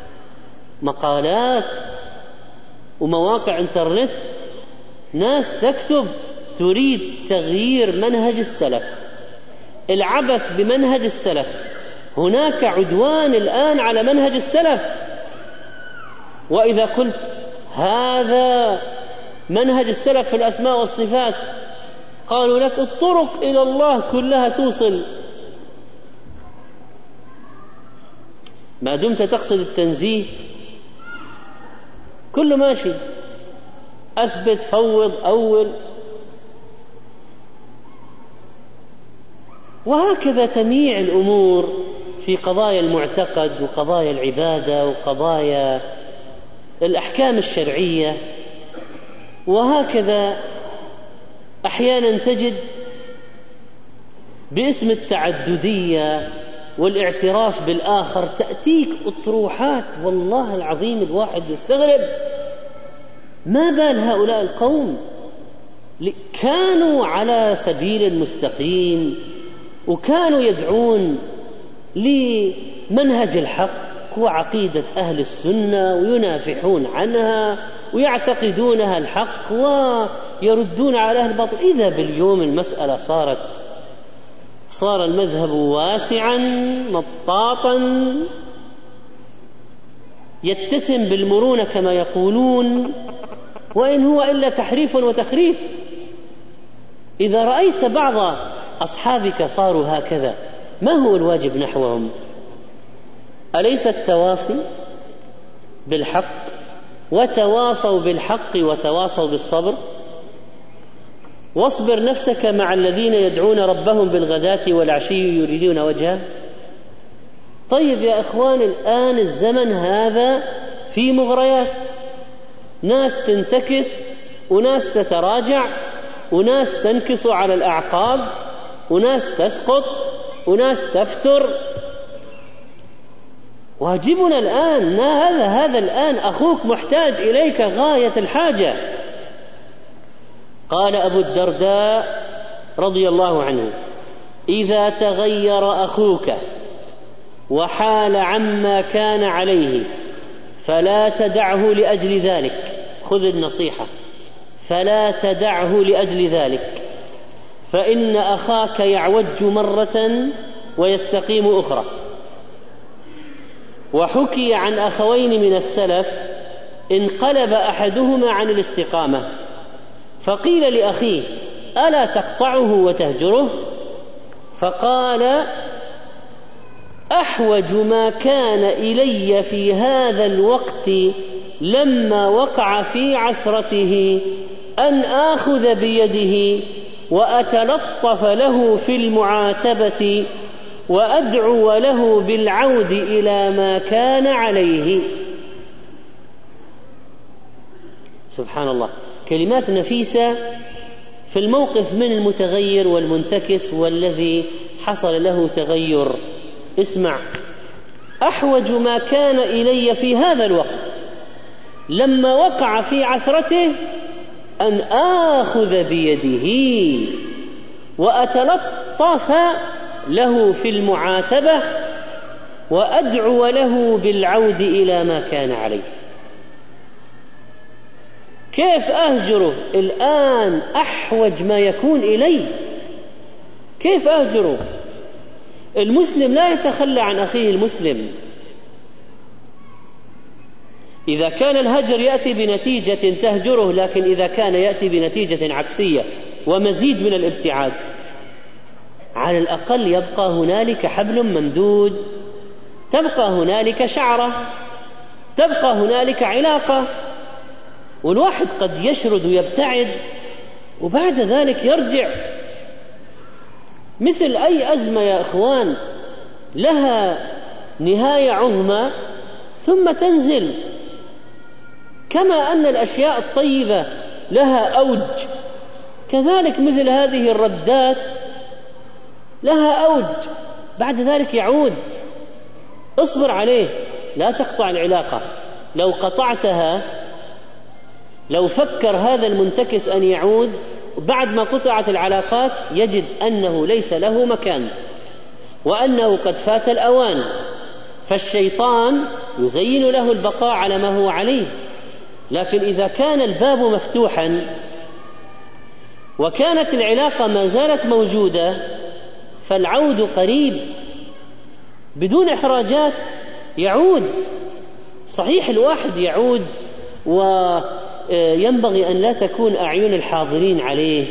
مقالات ومواقع انترنت، ناس تكتب تريد تغيير منهج السلف، العبث بمنهج السلف. هناك عدوان الآن على منهج السلف. وإذا قلت هذا منهج السلف في الأسماء والصفات قالوا لك الطرق إلى الله كلها توصل. ما دمت تقصد التنزيه كله ماشي، أثبت فوض أول، وهكذا تميع الأمور في قضايا المعتقد وقضايا العبادة وقضايا الأحكام الشرعية. وهكذا أحيانا تجد باسم التعددية والاعتراف بالآخر تأتيك أطروحات والله العظيم الواحد يستغرب ما بال هؤلاء القوم. كانوا على سبيل مستقيم وكانوا يدعون لمنهج الحق وعقيدة أهل السنة وينافحون عنها ويعتقدونها الحق ويردون على أهل الباطل. إذا باليوم المسألة صارت صار المذهب واسعا مطاطا يتسم بالمرونة كما يقولون، وإن هو إلا تحريف وتخريف. إذا رأيت بعض أصحابك صاروا هكذا، ما هو الواجب نحوهم؟ أليس التواصي بالحق؟ وتواصوا بالحق وتواصوا بالصبر. واصبر نفسك مع الذين يدعون ربهم بالغداة والعشي يريدون وجهه. طيب يا إخوان، الآن الزمن هذا في مغريات، ناس تنتكس وناس تتراجع وناس تنكس على الأعقاب وناس تسقط وناس تفتر. واجبنا الآن هذا هذا الآن أخوك محتاج إليك غاية الحاجة. قال أبو الدرداء رضي الله عنه: إذا تغير أخوك وحال عما كان عليه فلا تدعه لأجل ذلك. خذ النصيحة، فلا تدعه لأجل ذلك، فإن أخاك يعوج مرة ويستقيم أخرى. وحكي عن أخوين من السلف انقلب أحدهما عن الاستقامة، فقيل لأخيه: ألا تقطعه وتهجره؟ فقال: أحوج ما كان إلي في هذا الوقت لما وقع في عثرته أن آخذ بيده وأتلطف له في المعاتبة وأدعو له بالعود إلى ما كان عليه. سبحان الله، كلمات نفيسة في الموقف من المتغير والمنتكس والذي حصل له تغير. اسمع: أحوج ما كان إلي في هذا الوقت لما وقع في عثرته أن آخذ بيده وأتلطف له في المعاتبة وأدعو له بالعود إلى ما كان عليه. كيف أهجره الآن أحوج ما يكون إليه؟ كيف أهجره؟ المسلم لا يتخلى عن أخيه المسلم. إذا كان الهجر يأتي بنتيجة تهجره، لكن إذا كان يأتي بنتيجة عكسية ومزيد من الابتعاد، على الأقل يبقى هنالك حبل ممدود، تبقى هنالك شعرة، تبقى هنالك علاقة. والواحد قد يشرد ويبتعد وبعد ذلك يرجع. مثل أي أزمة يا إخوان لها نهاية عظمى ثم تنزل، كما أن الأشياء الطيبة لها أوج، كذلك مثل هذه الردات لها أوج بعد ذلك يعود. اصبر عليه، لا تقطع العلاقة. لو قطعتها، لو فكر هذا المنتكس أن يعود بعد ما قطعت العلاقات يجد أنه ليس له مكان وأنه قد فات الأوان، فالشيطان يزين له البقاء على ما هو عليه. لكن إذا كان الباب مفتوحا وكانت العلاقة ما زالت موجودة فالعود قريب بدون إحراجات، يعود. صحيح الواحد يعود وينبغي أن لا تكون أعين الحاضرين عليه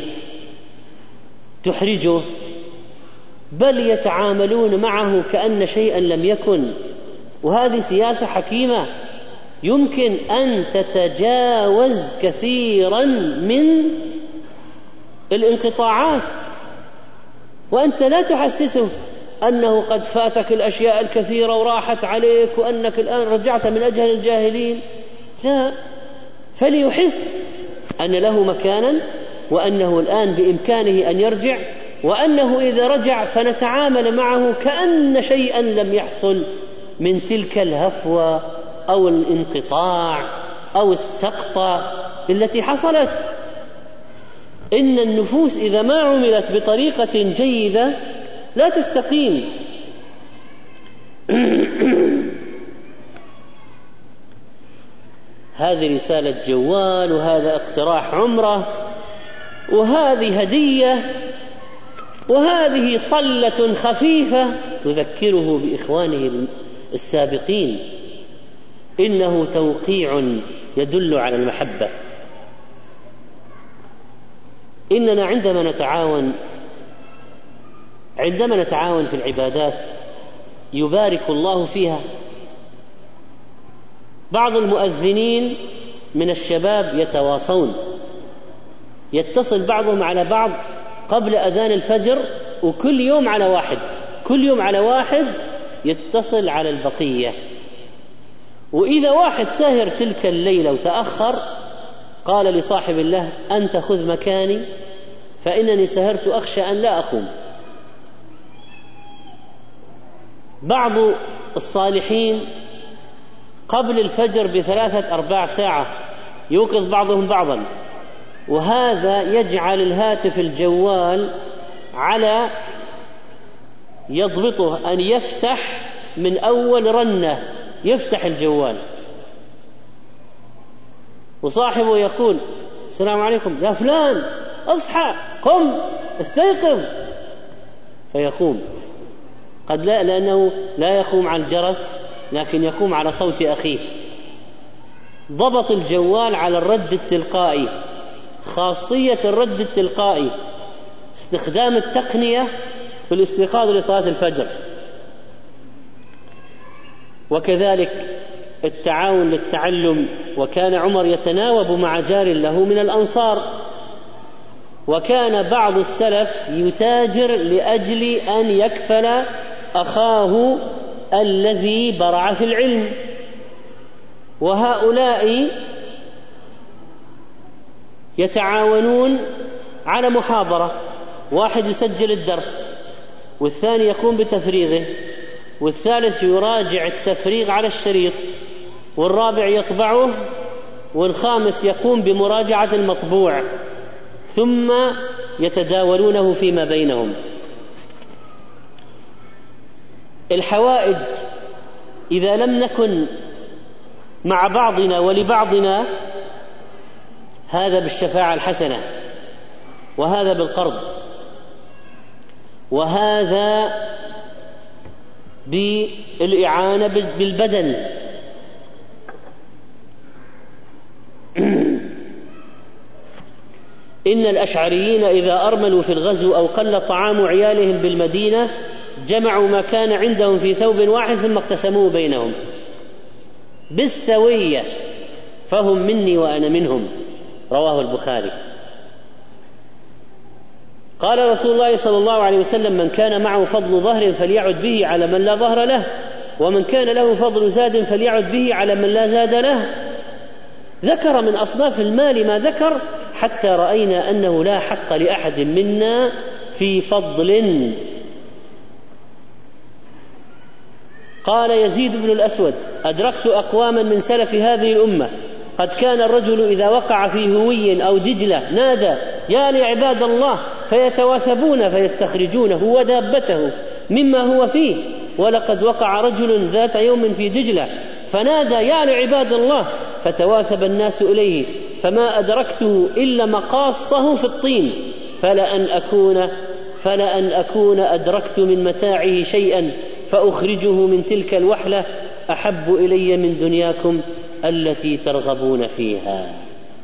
تحرجه، بل يتعاملون معه كأن شيئا لم يكن، وهذه سياسة حكيمة يمكن أن تتجاوز كثيرا من الانقطاعات، وأنت لا تحسسه أنه قد فاتك الأشياء الكثيرة وراحت عليك وأنك الآن رجعت من أجهل الجاهلين. لا، فليحس أن له مكانا وأنه الآن بإمكانه أن يرجع، وأنه إذا رجع فنتعامل معه كأن شيئا لم يحصل من تلك الهفوة أو الانقطاع أو السقطة التي حصلت. إن النفوس إذا ما عملت بطريقة جيدة لا تستقيم. هذه رسالة جوال، وهذا اقتراح عمرة، وهذه هدية، وهذه طلة خفيفة تذكره بإخوانه السابقين، إنه توقيع يدل على المحبة. إننا عندما نتعاون عندما نتعاون في العبادات يبارك الله فيها. بعض المؤذنين من الشباب يتواصون، يتصل بعضهم على بعض قبل أذان الفجر، وكل يوم على واحد كل يوم على واحد يتصل على البقية. وإذا واحد ساهر تلك الليلة وتأخر قال لصاحب الله: أنت خذ مكاني فإنني سهرت أخشى أن لا أقوم. بعض الصالحين قبل الفجر بثلاثة أرباع ساعة يوقظ بعضهم بعضا، وهذا يجعل الهاتف الجوال على يضبطه أن يفتح من أول رنة، يفتح الجوال وصاحبه يقول: السلام عليكم يا فلان، اصحى، قم، استيقظ، فيقوم. قد لا، لأنه لا يقوم على الجرس لكن يقوم على صوت أخيه. ضبط الجوال على الرد التلقائي، خاصية الرد التلقائي، استخدام التقنية في الاستيقاظ لصلاة الفجر. وكذلك التعاون للتعلم، وكان عمر يتناوب مع جار له من الأنصار، وكان بعض السلف يتاجر لأجل أن يكفل أخاه الذي برع في العلم. وهؤلاء يتعاونون على محاضرة، واحد يسجل الدرس والثاني يقوم بتفريغه، والثالث يراجع التفريغ على الشريط، والرابع يطبعه، والخامس يقوم بمراجعة المطبوع، ثم يتداولونه فيما بينهم. الحوائج إذا لم نكن مع بعضنا ولبعضنا، هذا بالشفاعة الحسنة، وهذا بالقرض، وهذا بالإعانة بالبدن. إن الأشعريين إذا أرملوا في الغزو أو قل طعام عيالهم بالمدينة جمعوا ما كان عندهم في ثوب واحد ثم اقتسموه بينهم بالسوية، فهم مني وأنا منهم. رواه البخاري. قال رسول الله صلى الله عليه وسلم: من كان معه فضل ظهر فليعد به على من لا ظهر له، ومن كان له فضل زاد فليعد به على من لا زاد له. ذكر من أصناف المال ما ذكر حتى رأينا أنه لا حق لأحد منا في فضل. قال يزيد بن الأسود: أدركت أقواما من سلف هذه الأمة قد كان الرجل إذا وقع في هوي أو دجلة نادى: يا لعباد الله، فيتواثبون فيستخرجونه ودابته مما هو فيه. ولقد وقع رجل ذات يوم في دجلة فنادى: يا لعباد الله، فتواثب الناس إليه، فما أدركته إلا مقاصه في الطين، فلأن أكون فلأن أكون أدركت من متاعه شيئا فأخرجه من تلك الوحلة أحب إلي من دنياكم التي ترغبون فيها.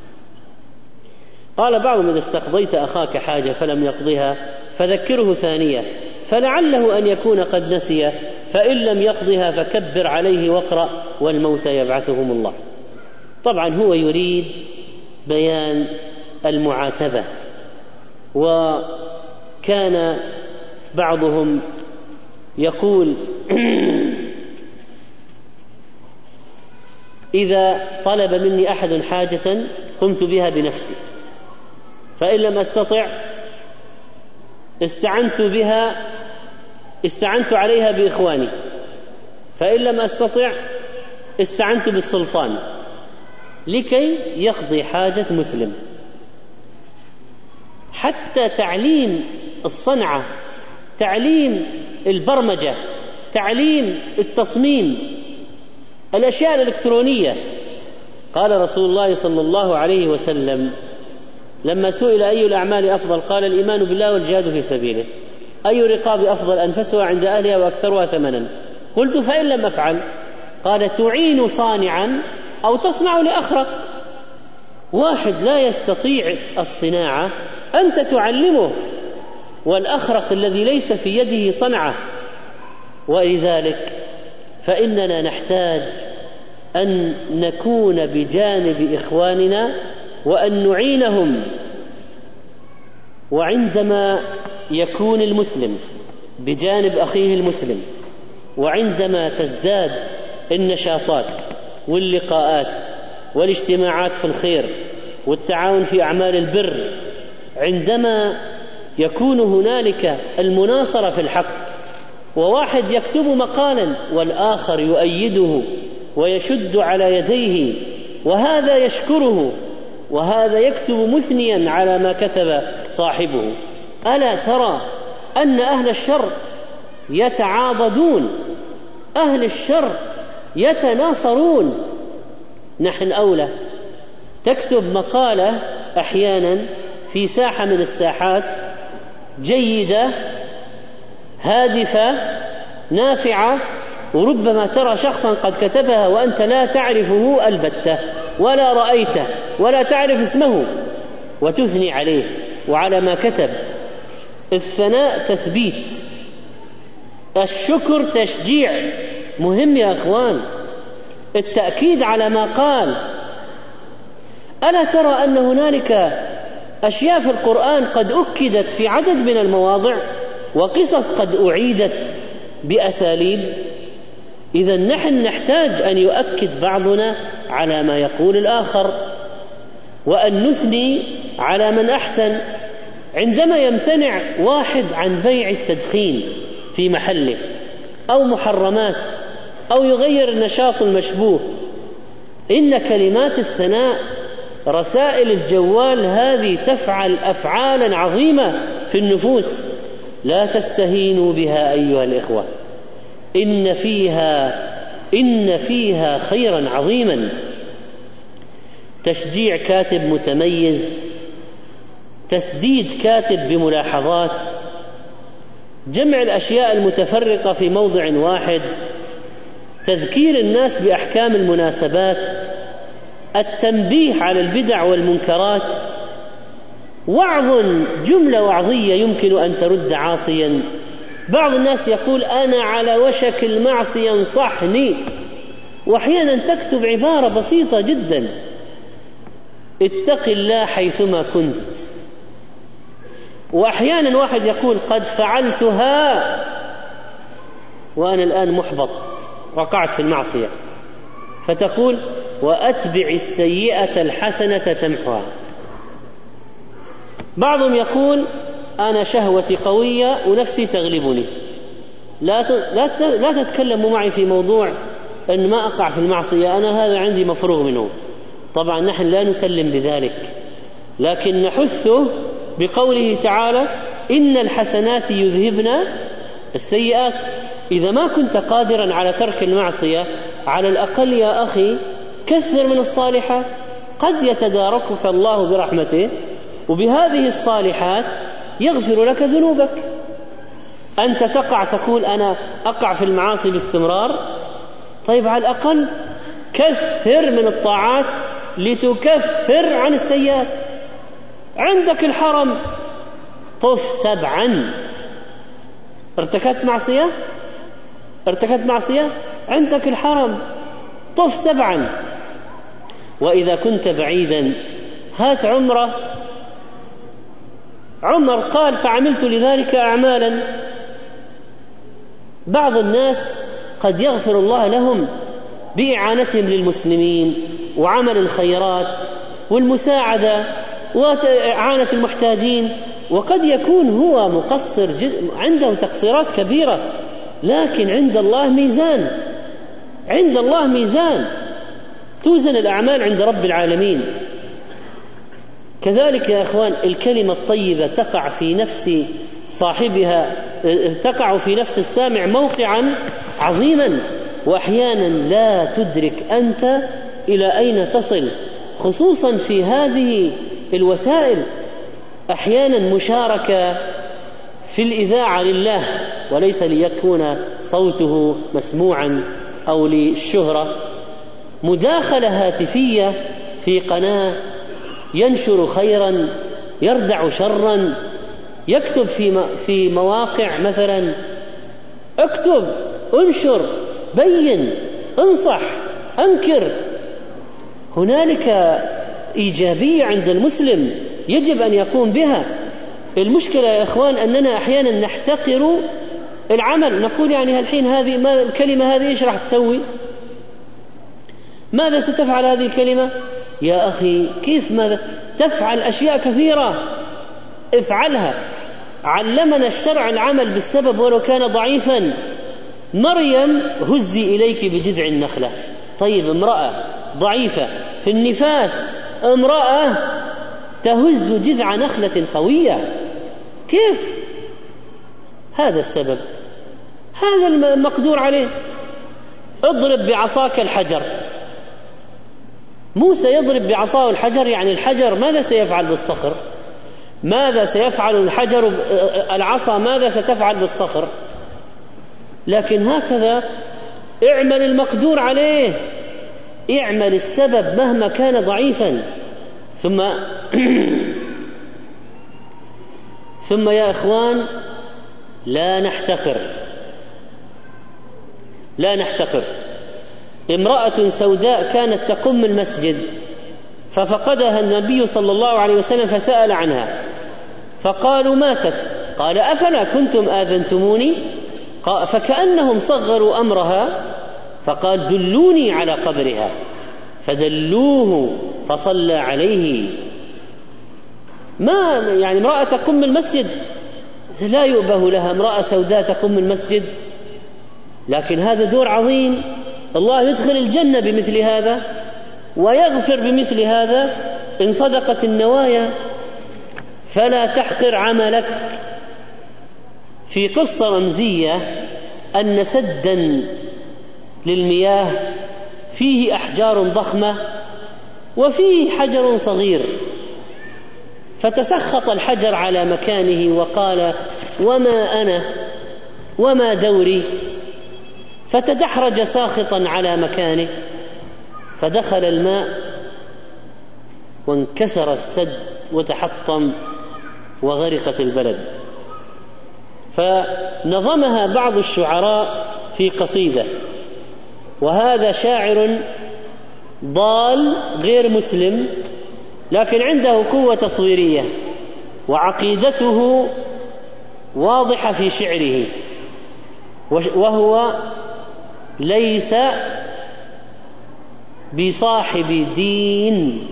قال بعضهم: إذا استقضيت أخاك حاجة فلم يقضها فذكره ثانية، فلعله أن يكون قد نسي، فإن لم يقضها فكبر عليه واقرأ: والموت يبعثهم الله. طبعا هو يريد بيان المعاتبة. وكان بعضهم يقول: إذا طلب مني أحد حاجة قمت بها بنفسي، فإن لم أستطع استعنت بها استعنت عليها بإخواني، فإن لم أستطع استعنت بالسلطان، لكي يقضي حاجة مسلم. حتى تعليم الصنعة، تعليم البرمجة، تعليم التصميم، الأشياء الإلكترونية. قال رسول الله صلى الله عليه وسلم لما سئل أي الأعمال أفضل قال: الإيمان بالله والجهاد في سبيله. أي رقاب أفضل أنفسها عند أهلها وأكثرها ثمنا؟ قلت فإن لم أفعل؟ قال تعين صانعا أو تصنع لأخرق. واحد لا يستطيع الصناعة أنت تعلمه، والأخرق الذي ليس في يده صنعة. ولذلك فإننا نحتاج أن نكون بجانب إخواننا وأن نعينهم. وعندما يكون المسلم بجانب أخيه المسلم، وعندما تزداد النشاطات واللقاءات والاجتماعات في الخير والتعاون في أعمال البر، عندما يكون هنالك المناصرة في الحق، وواحد يكتب مقالا والآخر يؤيده ويشد على يديه، وهذا يشكره وهذا يكتب مثنيا على ما كتب صاحبه، ألا ترى أن أهل الشر يتعاضدون، أهل الشر يتناصرون؟ نحن أولى. تكتب مقالة أحيانا في ساحة من الساحات جيدة هادفة نافعة، وربما ترى شخصا قد كتبها وأنت لا تعرفه البتة ولا رأيته ولا تعرف اسمه، وتثني عليه وعلى ما كتب. الثناء تثبيت، الشكر تشجيع، مهم يا أخوان، التأكيد على ما قال. ألا ترى أن هنالك أشياء في القرآن قد أكدت في عدد من المواضع، وقصص قد أعيدت بأساليب؟ إذن نحن نحتاج أن يؤكد بعضنا على ما يقول الآخر، وأن نثني على من أحسن. عندما يمتنع واحد عن بيع التدخين في محله أو محرمات أو يغير النشاط المشبوه، إن كلمات الثناء رسائل الجوال هذه تفعل أفعالا عظيمة في النفوس، لا تستهينوا بها أيها الإخوة، إن فيها إن فيها خيرا عظيما. تشجيع كاتب متميز، تسديد كاتب بملاحظات، جمع الأشياء المتفرقة في موضع واحد، تذكير الناس بأحكام المناسبات، التنبيه على البدع والمنكرات، وعظ، جملة وعظية يمكن أن ترد عاصيا. بعض الناس يقول أنا على وشك المعصية انصحني، وأحيانا تكتب عبارة بسيطة جدا: اتق الله حيثما كنت. وأحيانا واحد يقول قد فعلتها وأنا الآن محبط، وقعت في المعصية، فتقول وأتبع السيئة الحسنة تمحوها. بعضهم يقول أنا شهوتي قوية ونفسي تغلبني، لا لا لا تتكلموا معي في موضوع أن ما أقع في المعصية، أنا هذا عندي مفروغ منه. طبعا نحن لا نسلم بذلك، لكن نحثه بقوله تعالى إن الحسنات يذهبن السيئات. إذا ما كنت قادرا على ترك المعصية، على الأقل يا أخي كثر من الصالحات، قد يتداركك الله برحمته، وبهذه الصالحات يغفر لك ذنوبك. أنت تقع تقول أنا أقع في المعاصي باستمرار، طيب على الأقل كثر من الطاعات لتكفر عن السيئات. عندك الحرم، طف سبعا. ارتكبت معصية ارتكبت معصية عندك الحرم، طف سبعا. وإذا كنت بعيدا هات عمرة. عمر قال فعملت لذلك أعمالا. بعض الناس قد يغفر الله لهم بإعانتهم للمسلمين وعمل الخيرات والمساعدة وإعانة المحتاجين، وقد يكون هو مقصر جد، عنده تقصيرات كبيرة، لكن عند الله ميزان، عند الله ميزان توزن الأعمال عند رب العالمين. كذلك يا أخوان الكلمة الطيبة تقع في نفس صاحبها، تقع في نفس السامع موقعا عظيما، وأحيانا لا تدرك أنت إلى أين تصل، خصوصا في هذه الوسائل. أحيانا مشاركة في الإذاعة لله وليس ليكون صوته مسموعا أو للشهرة، مداخلة هاتفية في قناة ينشر خيرا يردع شرا، يكتب في في مواقع مثلا، اكتب، انشر، بين، انصح، انكر. هنالك إيجابية عند المسلم يجب أن يقوم بها. المشكلة يا إخوان أننا أحيانا نحتقر العمل، نقول يعني الحين هذه ما الكلمة هذه إيش راح تسوي؟ ماذا ستفعل هذه الكلمة؟ يا أخي كيف ماذا؟ تفعل أشياء كثيرة، افعلها. علمنا الشرع العمل بالسبب ولو كان ضعيفا. مريم هزي إليك بجذع النخلة. طيب امرأة ضعيفة في النفاس، امرأة تهز جذع نخلة قوية، كيف؟ هذا السبب، هذا المقدور عليه. اضرب بعصاك الحجر. موسى يضرب بعصاه الحجر، يعني الحجر ماذا سيفعل بالصخر؟ ماذا سيفعل الحجر العصا؟ ماذا ستفعل بالصخر؟ لكن هكذا اعمل المقدور عليه، اعمل السبب مهما كان ضعيفا. ثم ثم يا إخوان لا نحتقر، لا نحتقر. امرأة سوداء كانت تقم المسجد ففقدها النبي صلى الله عليه وسلم فسأل عنها فقالوا ماتت. قال أفلا كنتم آذنتموني؟ فكأنهم صغروا أمرها، فقال دلوني على قبرها، فدلوه فصلى عليه. ما يعني امرأة تقم المسجد لا يؤبه لها، امرأة سوداء تقم المسجد، لكن هذا دور عظيم. الله يدخل الجنة بمثل هذا ويغفر بمثل هذا إن صدقت النوايا. فلا تحقر عملك. في قصة رمزية أن سدا للمياه فيه أحجار ضخمة وفيه حجر صغير، فتسخط الحجر على مكانه وقال وما أنا وما دوري، فتدحرج ساخطا على مكانه، فدخل الماء وانكسر السد وتحطم وغرقت البلد. فنظمها بعض الشعراء في قصيدة، وهذا شاعر ضال غير مسلم لكن عنده قوة تصويرية وعقيدته واضحة في شعره، وهو ليس بصاحب دين.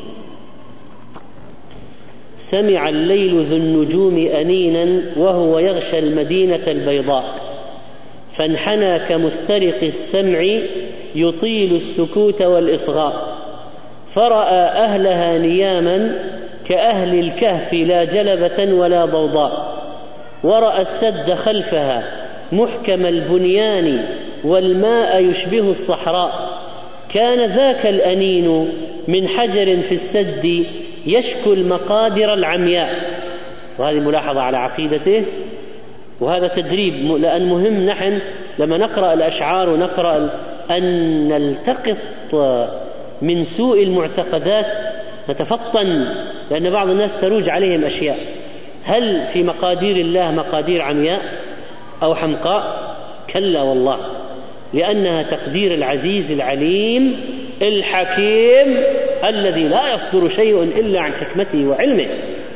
سمع الليل ذو النجوم أنينا وهو يغشى المدينة البيضاء، فانحنى كمسترق السمع يطيل السكوت والإصغاء، فرأى أهلها نياما كأهل الكهف لا جلبة ولا ضوضاء، ورأى السد خلفها محكم البنيان والماء يشبه الصحراء، كان ذاك الأنين من حجر في السد يشكو المقادر العمياء. وهذه ملاحظة على عقيدته، وهذا تدريب، لأن مهم نحن لما نقرأ الأشعار ونقرأ أن نلتقط من سوء المعتقدات نتفطن، لأن بعض الناس تروج عليهم أشياء. هل في مقادير الله مقادير عمياء أو حمقاء؟ كلا والله، لأنها تقدير العزيز العليم الحكيم الذي لا يصدر شيء إلا عن حكمته وعلمه.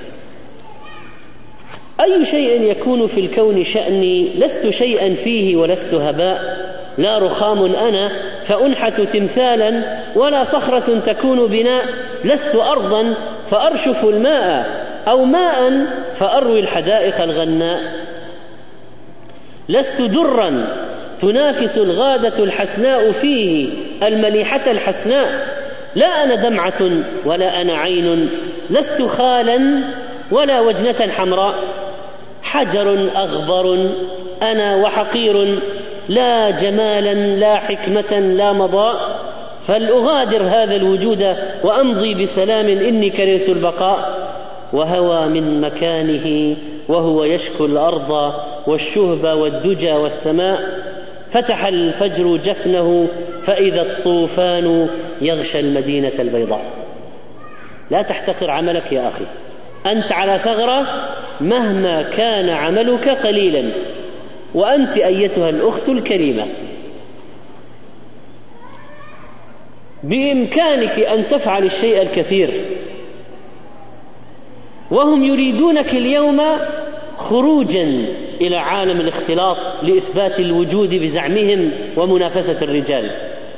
أي شيء يكون في الكون شأني، لست شيئا فيه ولست هباء، لا رخام أنا فأنحت تمثالا ولا صخرة تكون بناء، لست أرضا فأرشف الماء أو ماء فأروي الحدائق الغناء، لست درا تنافس الغادة الحسناء فيه المليحة الحسناء، لا أنا دمعة ولا أنا عين، لست خالا ولا وجنة حمراء، حجر أغبر أنا وحقير، لا جمالا لا حكمة لا مضاء، فلأغادر هذا الوجود وأمضي بسلام إني كرهت البقاء، وهوى من مكانه وهو يشكو الأرض والشهب والدجى والسماء. فتح الفجر جفنه فإذا الطوفان يغشى المدينة البيضاء. لا تحتقر عملك يا أخي، أنت على ثغرة مهما كان عملك قليلا، وأنت أيتها الأخت الكريمة بإمكانك أن تفعل الشيء الكثير، وهم يريدونك اليوم خروجا إلى عالم الاختلاط لإثبات الوجود بزعمهم ومنافسة الرجال.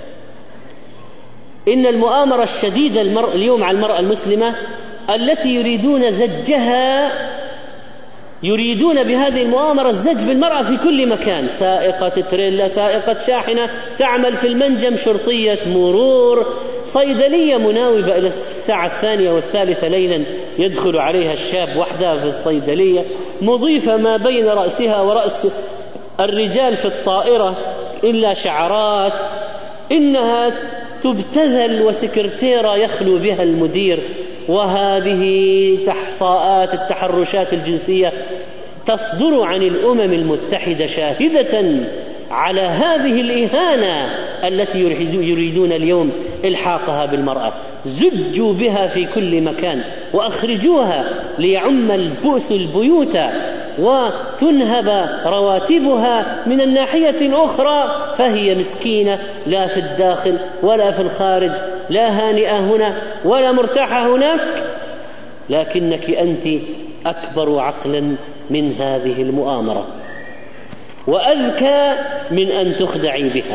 إن المؤامرة الشديدة اليوم على المرأة المسلمة التي يريدون زجها، يريدون بهذه المؤامرة الزج بالمرأة في كل مكان، سائقة تريلا، سائقة شاحنة، تعمل في المنجم، شرطية مرور، صيدلية مناوبة إلى الساعة الثانية والثالثة ليلا يدخل عليها الشاب وحدها في الصيدلية، مضيفة ما بين رأسها ورأس الرجال في الطائرة إلا شعرات، إنها تبتذل وسكرتيرة يخلو بها المدير. وهذه تحصاءات التحرشات الجنسية تصدر عن الأمم المتحدة شاهدة على هذه الإهانة التي يريدون اليوم إلحاقها بالمرأة. زجوا بها في كل مكان وأخرجوها ليعم البؤس البيوت وتنهب رواتبها من الناحية الأخرى، فهي مسكينة لا في الداخل ولا في الخارج، لا هانئة هنا ولا مرتاحة هناك، لكنك أنت أكبر عقلا من هذه المؤامرة وأذكى من أن تخدعي بها.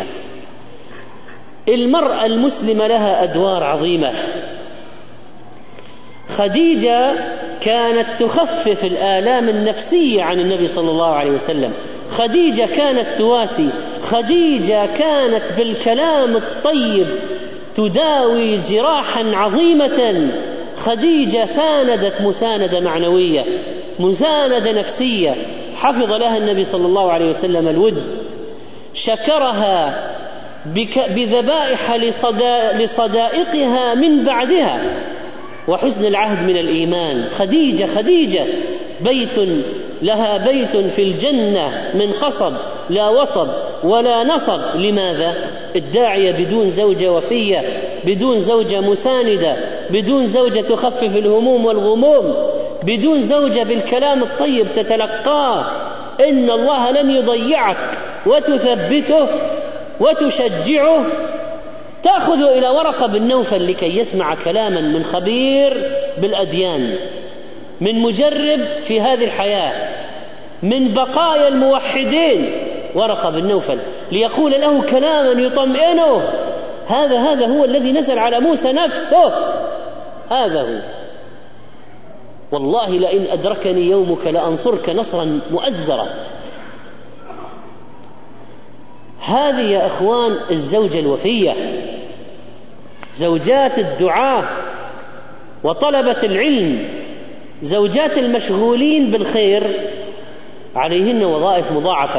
المرأة المسلمة لها أدوار عظيمة. خديجة كانت تخفف الآلام النفسية عن النبي صلى الله عليه وسلم، خديجة كانت تواسي، خديجة كانت بالكلام الطيب تداوي جراحا عظيمة، خديجة ساندت مساندة معنوية، مساندة نفسية، حفظ لها النبي صلى الله عليه وسلم الود، شكرها بذبائح لصدائقها من بعدها وحسن العهد من الإيمان. خديجة خديجة بيت لها بيت في الجنة من قصب لا وصب ولا نصب. لماذا؟ الداعية بدون زوجة وفية، بدون زوجة مساندة، بدون زوجة تخفف الهموم والغموم، بدون زوجة بالكلام الطيب تتلقاه، إن الله لن يضيعك وتثبته وتشجعه. تأخذ إلى ورقة بن نوفل لكي يسمع كلاما من خبير بالأديان، من مجرب في هذه الحياة، من بقايا الموحدين، ورقة بن نوفل، ليقول له كلاما يطمئنه. هذا هذا هو الذي نزل على موسى نفسه، هذا هو. والله لئن أدركني يومك لأنصرك نصرا مؤزرا. هذه يا أخوان الزوجة الوفية، زوجات الدعاة وطلبة العلم، زوجات المشغولين بالخير، عليهن وظائف مضاعفة.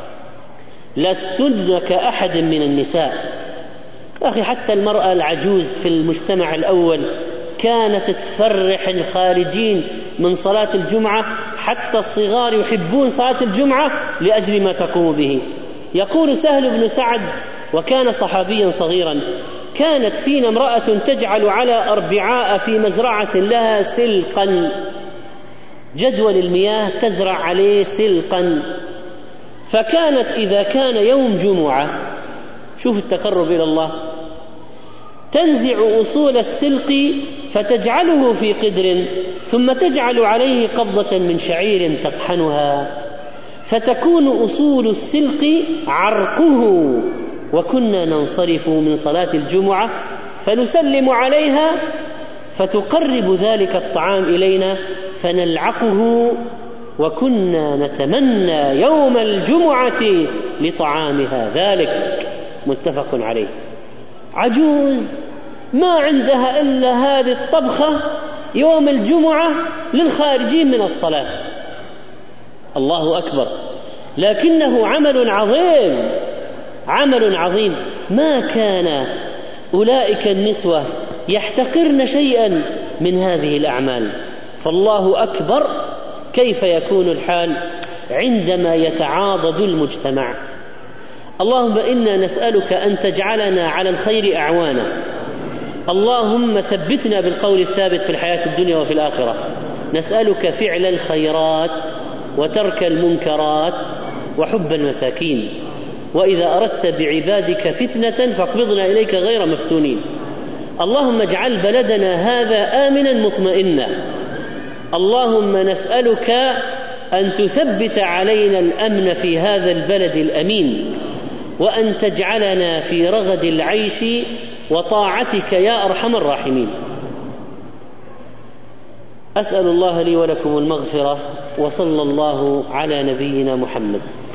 لستن كأحد من النساء. أخي حتى المرأة العجوز في المجتمع الأول كانت تفرح الخارجين من صلاة الجمعة، حتى الصغار يحبون صلاة الجمعة لأجل ما تقوم به. يقول سهل بن سعد، وكان صحابيا صغيرا: كانت فينا امرأة تجعل على أربعاء في مزرعة لها سلقا، جدول المياه تزرع عليه سلقا، فكانت إذا كان يوم جمعة، شوف التقرب إلى الله، تنزع أصول السلق فتجعله في قدر، ثم تجعل عليه قبضة من شعير تطحنها، فتكون أصول السلق عرقه، وكنا ننصرف من صلاة الجمعة فنسلم عليها فتقرب ذلك الطعام إلينا فنلعقه، وكنا نتمنى يوم الجمعة لطعامها ذلك. متفق عليه. عجوز ما عندها إلا هذه الطبخة يوم الجمعة للخارجين من الصلاة. الله أكبر. لكنه عمل عظيم، عمل عظيم. ما كان أولئك النسوة يحتقرن شيئا من هذه الأعمال، فالله أكبر كيف يكون الحال عندما يتعاضد المجتمع؟ اللهم إنا نسألك أن تجعلنا على الخير أعوانا، اللهم ثبتنا بالقول الثابت في الحياة الدنيا وفي الآخرة. نسألك فعل الخيرات وترك المنكرات وحب المساكين، وإذا أردت بعبادك فتنة فاقبضنا إليك غير مفتونين. اللهم اجعل بلدنا هذا آمنا مطمئنا. اللهم نسألك أن تثبت علينا الأمن في هذا البلد الأمين، وأن تجعلنا في رغد العيش وطاعتك يا أرحم الراحمين. أسأل الله لي ولكم المغفرة، وصلى الله على نبينا محمد.